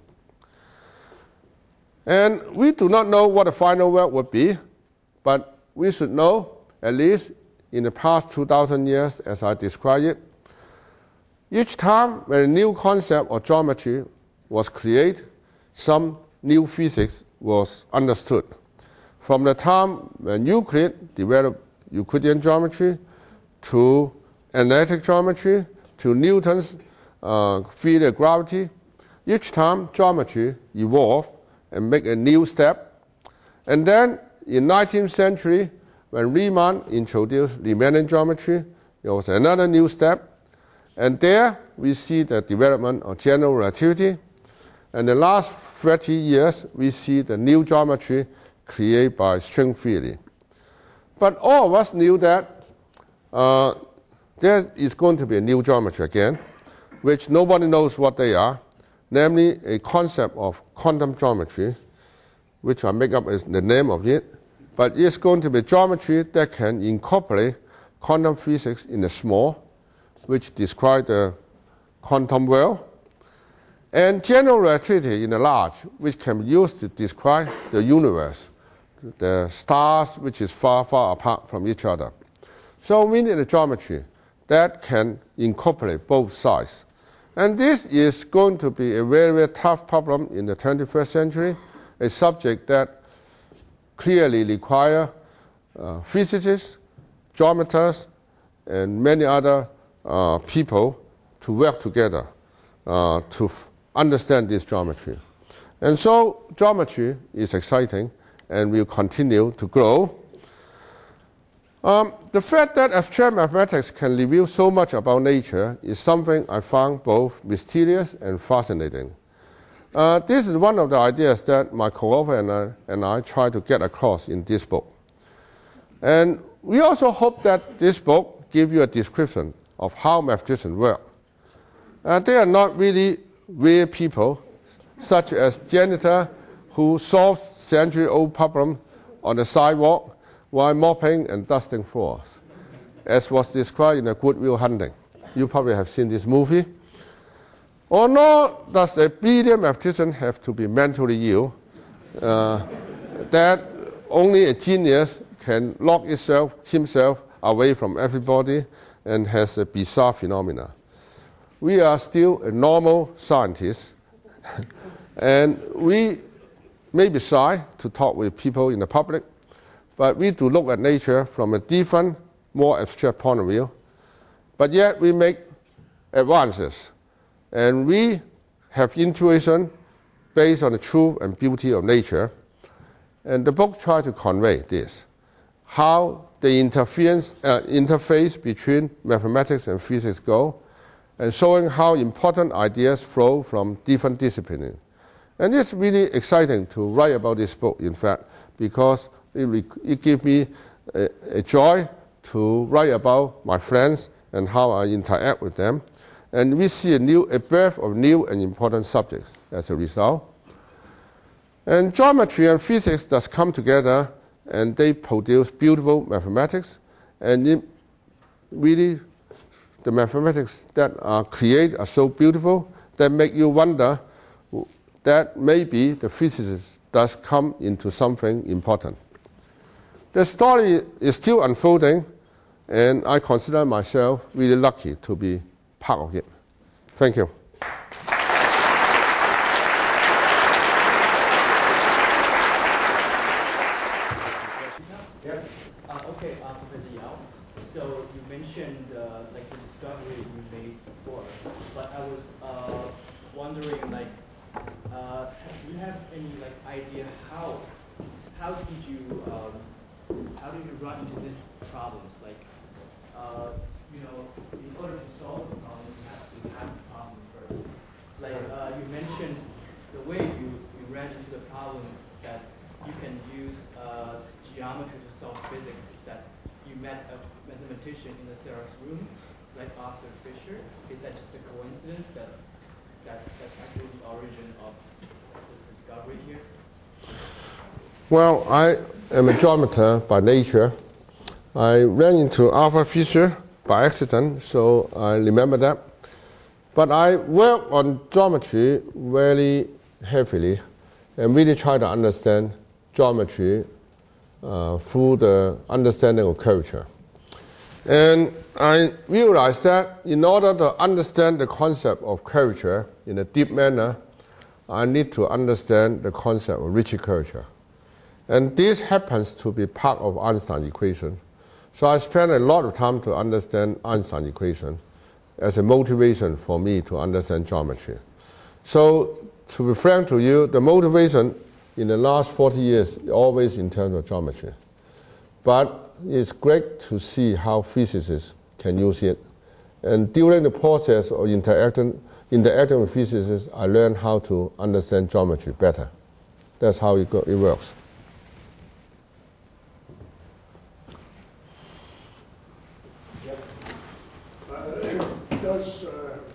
And we do not know what the final work would be, but we should know, at least in the past 2,000 years, as I described it, each time when a new concept of geometry was created, some new physics was understood. From the time when Euclid developed Euclidean geometry, to analytic geometry, to Newton's theory of gravity, each time geometry evolved and make a new step. And then in 19th century, when Riemann introduced Riemannian geometry, there was another new step. And there we see the development of general relativity. And the last 30 years, we see the new geometry created by string theory. But all of us knew that there is going to be a new geometry again. which nobody knows what they are, namely a concept of quantum geometry, which I make up as the name of it, but it's going to be geometry that can incorporate quantum physics in the small, which describe the quantum world, and general relativity in the large, which can be used to describe the universe, the stars which is far, far apart from each other. So we need a geometry that can incorporate both sides. And this is going to be a very, very tough problem in the 21st century, a subject that clearly requires physicists, geometers, and many other people to work together to understand this geometry. And so geometry is exciting and will continue to grow. The fact that abstract mathematics can reveal so much about nature is something I found both mysterious and fascinating. This is one of the ideas that my co-author and I try to get across in this book. And we also hope that this book gives you a description of how mathematicians work. They are not really weird people, such as janitor who solve century-old problems on the sidewalk while mopping and dusting floors, as was described in the Good Will Hunting. You probably have seen this movie. Or nor does a brilliant mathematician have to be mentally ill, that only a genius can lock himself away from everybody and has a bizarre phenomena. We are still a normal scientist, and we may be shy to talk with people in the public, but we do look at nature from a different, more abstract point of view. But yet we make advances, and we have intuition based on the truth and beauty of nature. And the book tries to convey this, how the interface between mathematics and physics go, and showing how important ideas flow from different disciplines. And it's really exciting to write about this book, in fact, because it gives me a joy to write about my friends and how I interact with them. And we see a birth of new and important subjects as a result. And geometry and physics does come together, and they produce beautiful mathematics. And really, the mathematics that are created are so beautiful that make you wonder that maybe the physicist does come into something important. The story is still unfolding, and I consider myself really lucky to be part of it. Thank you. Okay, Professor Yao. So you mentioned like the discovery you made before, but I was wondering, like, do you have any like idea how did you run into these problems? Like, you know, in order to solve the problem, you have to have the problem first. Like you mentioned, the way you ran into the problem that you can use geometry to solve physics is that you met a mathematician in the Xerox room, like Arthur Fisher. Is that just a coincidence that's actually the origin of the discovery here? Well, I am a geometer by nature. I ran into Arthur Fisher by accident, so I remember that. But I work on geometry very heavily and really try to understand geometry through the understanding of curvature. And I realized that in order to understand the concept of curvature in a deep manner, I need to understand the concept of Ricci curvature. And this happens to be part of Einstein's equation. So I spent a lot of time to understand Einstein's equation as a motivation for me to understand geometry. So to be frank to you, the motivation in the last 40 years is always in terms of geometry. But it's great to see how physicists can use it. And during the process of interacting with physicists, I learned how to understand geometry better. That's how it works.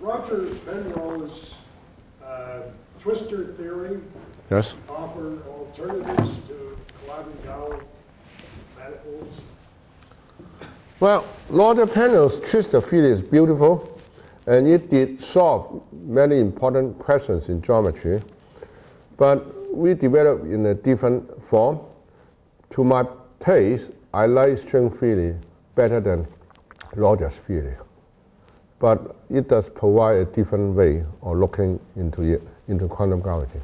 Roger Penrose twistor theory Yes? offer alternatives to Calabi-Yau manifolds? Well, Roger Penrose's twistor theory is beautiful, and it did solve many important questions in geometry, but we developed in a different form. To my taste, I like string theory better than Roger's theory, but it does provide a different way of looking into it, into quantum gravity.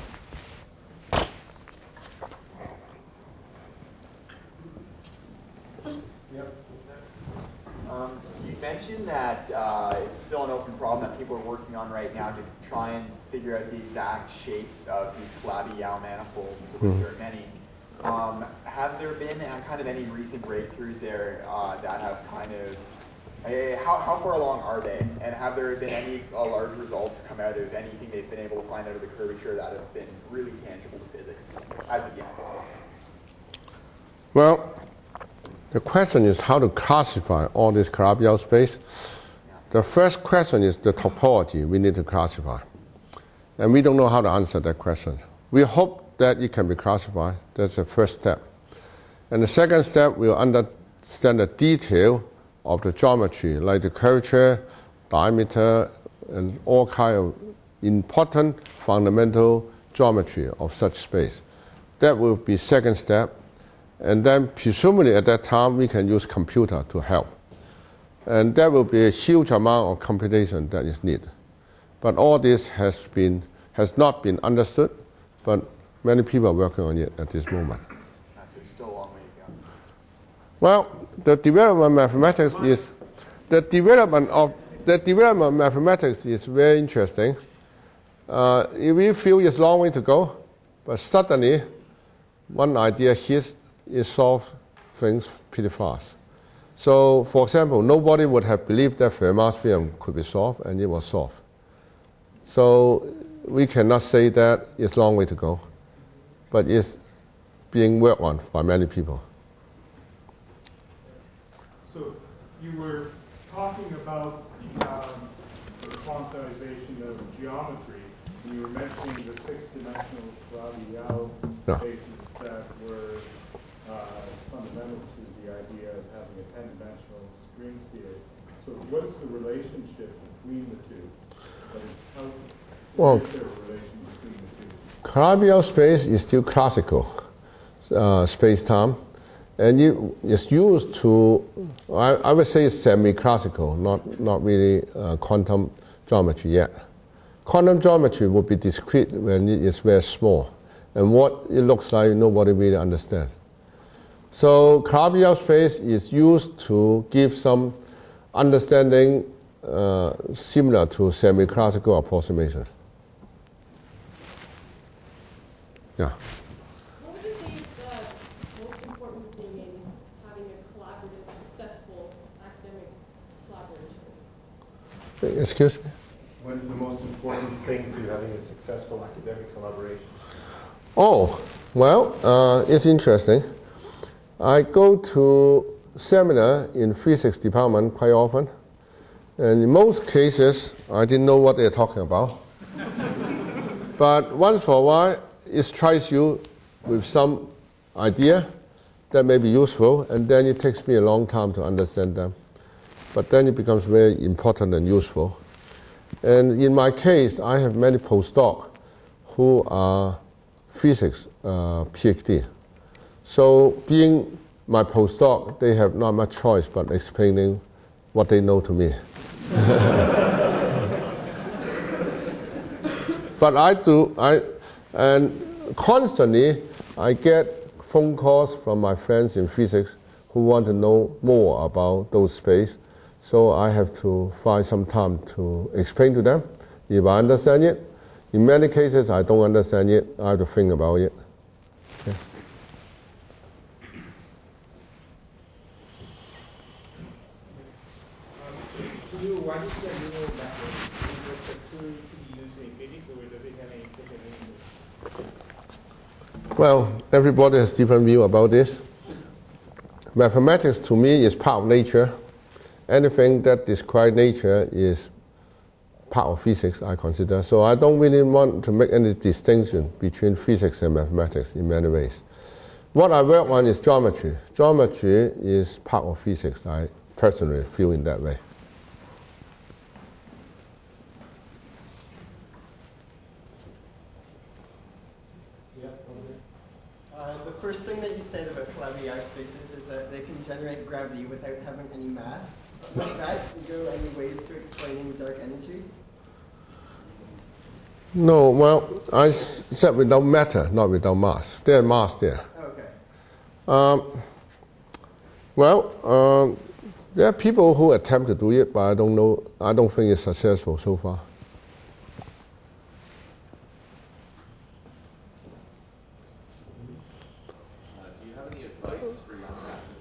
You mentioned that it's still an open problem that people are working on right now to try and figure out the exact shapes of these Calabi-Yau manifolds, of which there are many. Have there been kind of any recent breakthroughs there that have kind of, how far along are they? And have there been any large results come out of anything they've been able to find out of the curvature that have been really tangible to physics as of yet? Well, the question is how to classify all this Calabi-Yau space. The first question is the topology we need to classify. And we don't know how to answer that question. We hope that it can be classified. That's the first step. And the second step, we'll understand the detail of the geometry, like the curvature, diameter, and all kind of important fundamental geometry of such space. That will be second step. And then presumably at that time, we can use computer to help. And there will be a huge amount of computation that is needed. But all this has not been understood, but many people are working on it at this moment. So there's still a long way to go. Well, the development of mathematics is very interesting. We feel it's a long way to go, but suddenly one idea hits, it solves things pretty fast. So, for example, nobody would have believed that Fermat's theorem could be solved, and it was solved. So we cannot say that it's a long way to go, but it's being worked on by many people. So you were talking about the quantization of geometry, and you were mentioning the six-dimensional Calabi-Yau spaces that were fundamental to the idea of having a 10-dimensional string theory. So what is the relationship between the two? Is there a relation between the two? Calabi-Yau space is still classical space-time, and it's used to, I would say it's semi-classical, not really quantum geometry yet. Quantum geometry would be discrete when it is very small, and what it looks like, nobody really understands. So Calabi-Yau space is used to give some understanding similar to semi-classical approximation. Yeah. What would you say is the most important thing in having a collaborative, successful academic collaboration? Excuse me? What is the most important thing to having a successful academic collaboration? Oh, well, it's interesting. I go to seminar in physics department quite often, and in most cases, I didn't know what they're talking about. But once for a while, it strikes you with some idea that may be useful, and then it takes me a long time to understand them. But then it becomes very important and useful. And in my case, I have many postdocs who are physics PhD. So being my postdoc, they have not much choice but explaining what they know to me. But and constantly I get phone calls from my friends in physics who want to know more about those space. So I have to find some time to explain to them if I understand it. In many cases, I don't understand it. I have to think about it. Okay. Why does the neural method to be used in physics, or does it have any special meaning? Well, everybody has different view about this. Mathematics to me is part of nature. Anything that describes nature is part of physics, I consider. So I don't really want to make any distinction between physics and mathematics in many ways. What I work on is geometry. Geometry is part of physics. I personally feel in that way. The first thing that you said about Calabi-Yau spaces is that they can generate gravity without having any mass. Like that, is there any ways to explaining dark energy? No, well, I said without matter, not without mass. There's mass there. Okay. There are people who attempt to do it, but I don't know. I don't think it's successful so far. Do you have any advice for young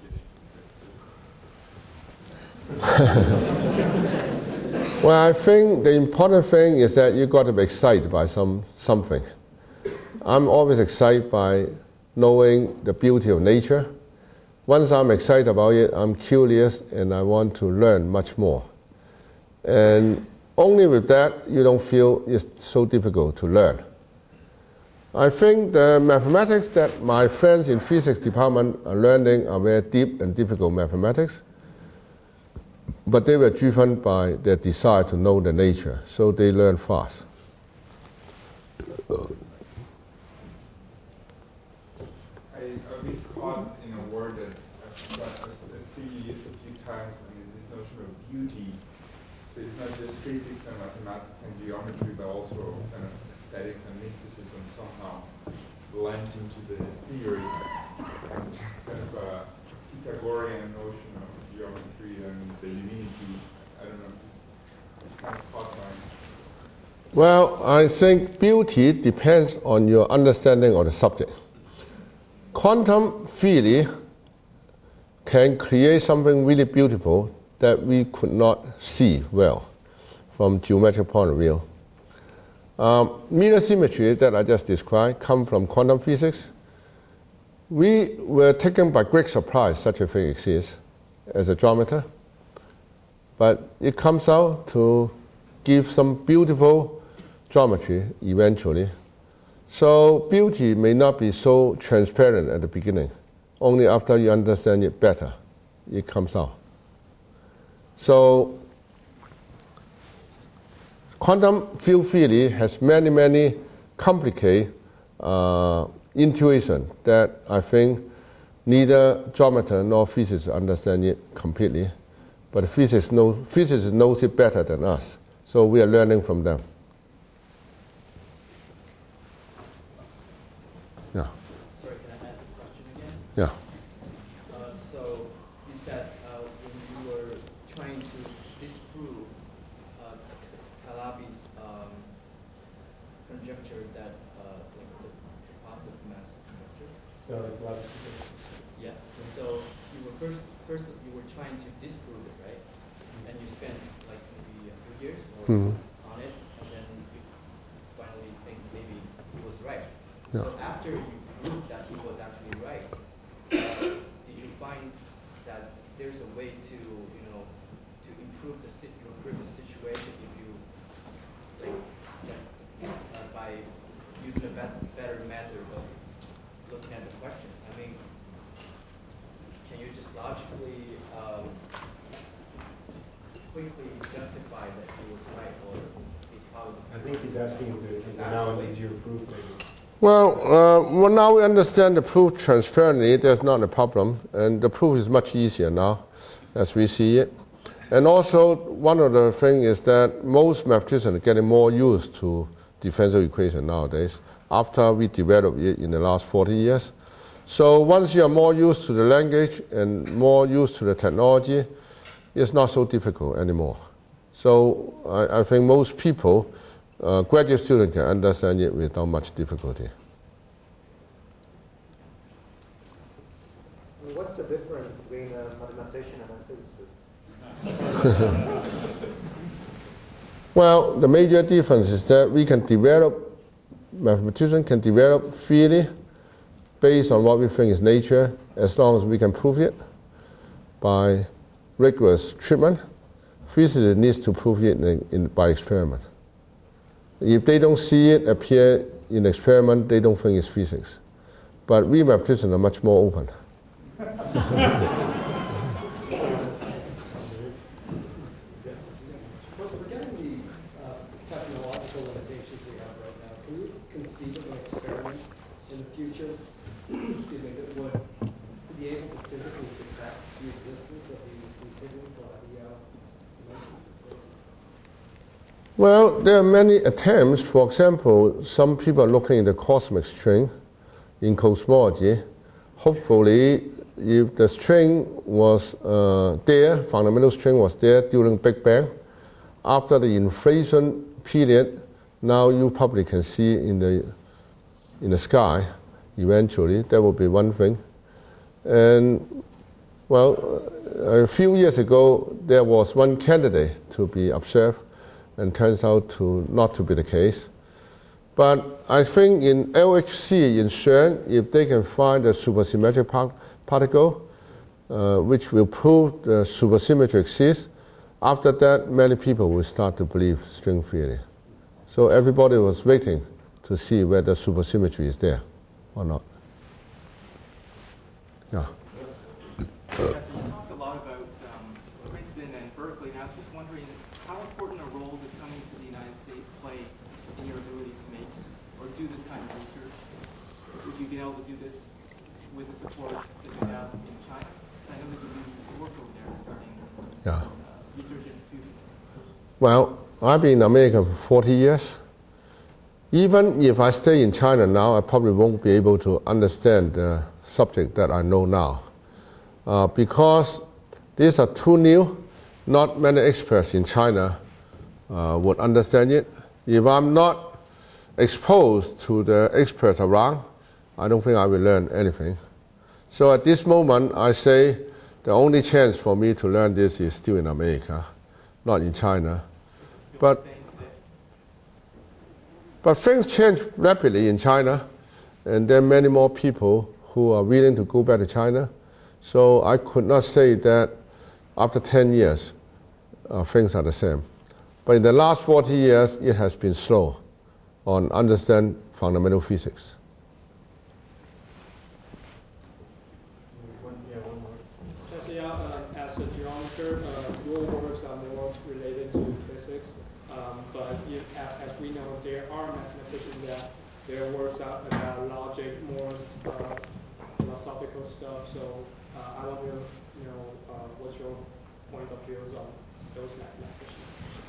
mathematicians and physicists? Well, I think the important thing is that you got to be excited by something. I'm always excited by knowing the beauty of nature. Once I'm excited about it, I'm curious and I want to learn much more. And only with that, you don't feel it's so difficult to learn. I think the mathematics that my friends in physics department are learning are very deep and difficult mathematics, but they were driven by their desire to know the nature, so they learn fast. I've been caught in a word that I've seen used a few times, and it's this notion of beauty. So it's not just physics and mathematics and geometry, but also kind of aesthetics and mysticism somehow blend into the theory, and kind of a Pythagorean notion of geometry and the unity. I don't know, it's kind of caught my... Well, I think beauty depends on your understanding of the subject. Quantum theory can create something really beautiful that we could not see well from geometric point of view. Mirror symmetry that I just described come from quantum physics. We were taken by great surprise such a thing exists as a geometer, but it comes out to give some beautiful geometry eventually. So beauty may not be so transparent at the beginning. Only after you understand it better, it comes out. So quantum field theory has many complicated intuition that I think neither geometer nor physicists understand it completely. But physicists knows it better than us. So we are learning from them. Yeah. Sorry, can I ask a question again? Yeah. So you said when you were trying to disprove Calabi's conjecture that like the positive mass conjecture. Yeah. So you were first you were trying to disprove it, right? And you spent like maybe a few years on it, and then you finally think maybe he was right. Yeah. So after you proved that he was actually right, did you find that there's a way to to improve the situation if you like by using a better method of looking at the question? I mean, can you just logically quickly justify that he was right, or he's probably? I think he's asking, is there now an easier proof maybe? Well, now we understand the proof transparently. There's not a problem, and the proof is much easier now, as we see it. And also, one of the things is that most mathematicians are getting more used to differential equation nowadays. After we developed it in the last 40 years, so once you are more used to the language and more used to the technology, it's not so difficult anymore. So I think most people. Graduate students can understand it without much difficulty. What's the difference between a mathematician and a physicist? Well, the major difference is that mathematicians can develop theory based on what we think is nature, as long as we can prove it by rigorous treatment. physicists need to prove it by experiment. If they don't see it appear in experiment, they don't think it's physics. But we mathematicians are much more open. Forgetting the technological limitations we have right now, can you conceive of an experiment in the future excuse me, that would be able to physically detect the existence of these hidden dimensions? Well, there are many attempts. For example, some people are looking at the cosmic string in cosmology. Hopefully, if the string was there, fundamental string was there during Big Bang, after the inflation period, now you probably can see in the sky. Eventually, that will be one thing. And well, a few years ago, there was one candidate to be observed, and turns out to not to be the case. But I think in LHC, in CERN, if they can find a supersymmetric particle, which will prove the supersymmetry exists, after that, many people will start to believe string theory. So everybody was waiting to see whether supersymmetry is there or not. Yeah. You talked a lot about Princeton and Berkeley, and I was just wondering how important a role does coming to the United States play in your ability to make or do this kind of research? Would you be able to do this with the support that you have in China? I know that you do work over there starting research institutions. Well, I've been in America for 40 years. Even if I stay in China now, I probably won't be able to understand the subject that I know now. Because these are too new, not many experts in China would understand it. If I'm not exposed to the experts around, I don't think I will learn anything. So at this moment, I say the only chance for me to learn this is still in America, not in China. But things change rapidly in China, and there are many more people who are willing to go back to China. So I could not say that after 10 years, things are the same. But in the last 40 years, it has been slow on understand fundamental physics. As a geometer, your works are more related to physics, but as we know, there are mathematicians that their works are about logic, more philosophical stuff. So I want to know what's your points of views on those mathematicians.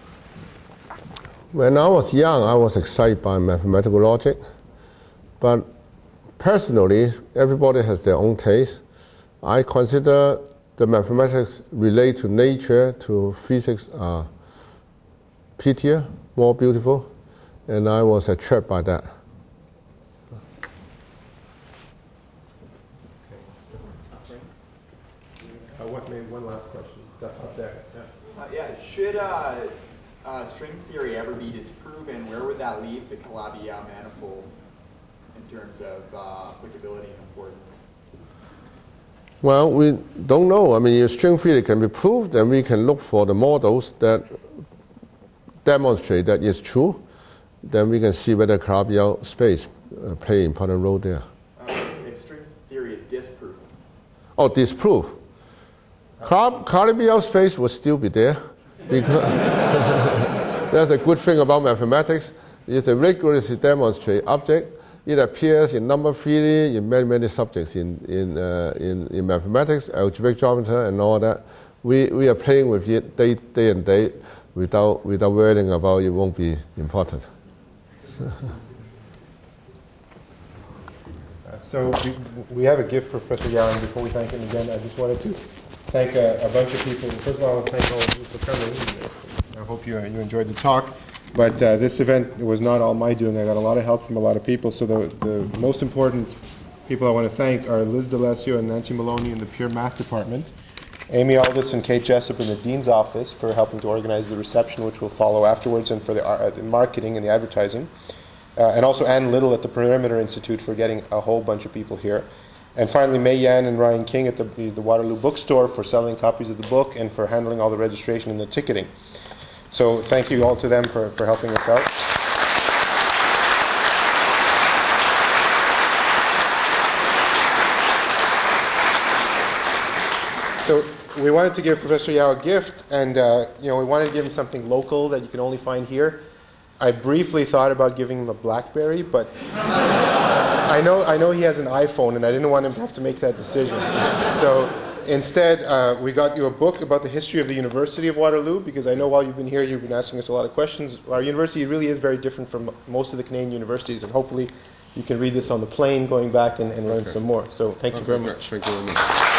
When I was young, I was excited by mathematical logic, but personally, everybody has their own taste. I consider the mathematics relate to nature, to physics are prettier, more beautiful, and I was attracted by that. One last question. Up there. Should string theory ever be disproven, where would that leave the Calabi-Yau manifold in terms of applicability and importance? Well, we don't know. I mean, if string theory can be proved, then we can look for the models that demonstrate that it's true. Then we can see whether Calabi-Yau space play an important role there. If string theory is disproved. Oh, disproved. Calabi-Yau space will still be there, because that's a good thing about mathematics. It's a rigorously demonstrated object. It appears in number theory, in many subjects in mathematics, algebraic geometry, and all that. We are playing with it day and day without worrying about it won't be important. So we have a gift for Professor Yau, and before we thank him again, I just wanted to thank a bunch of people. First of all, I want to thank all of you for coming. I hope you enjoyed the talk. But this event was not all my doing. I got a lot of help from a lot of people. So the most important people I want to thank are Liz D'Alessio and Nancy Maloney in the Pure Math Department, Amy Aldis and Kate Jessup in the Dean's Office for helping to organize the reception, which will follow afterwards, and for the marketing and the advertising. And also Ann Little at the Perimeter Institute for getting a whole bunch of people here. And finally, Mei Yan and Ryan King at the Waterloo Bookstore for selling copies of the book and for handling all the registration and the ticketing. So thank you all to them for helping us out. So we wanted to give Professor Yao a gift, and we wanted to give him something local that you can only find here. I briefly thought about giving him a BlackBerry, but I know he has an iPhone, and I didn't want him to have to make that decision. So instead, we got you a book about the history of the University of Waterloo, because I know while you've been here, you've been asking us a lot of questions. Our university really is very different from most of the Canadian universities, and hopefully you can read this on the plane going back and learn some more. So thank you very much. Thank you very much.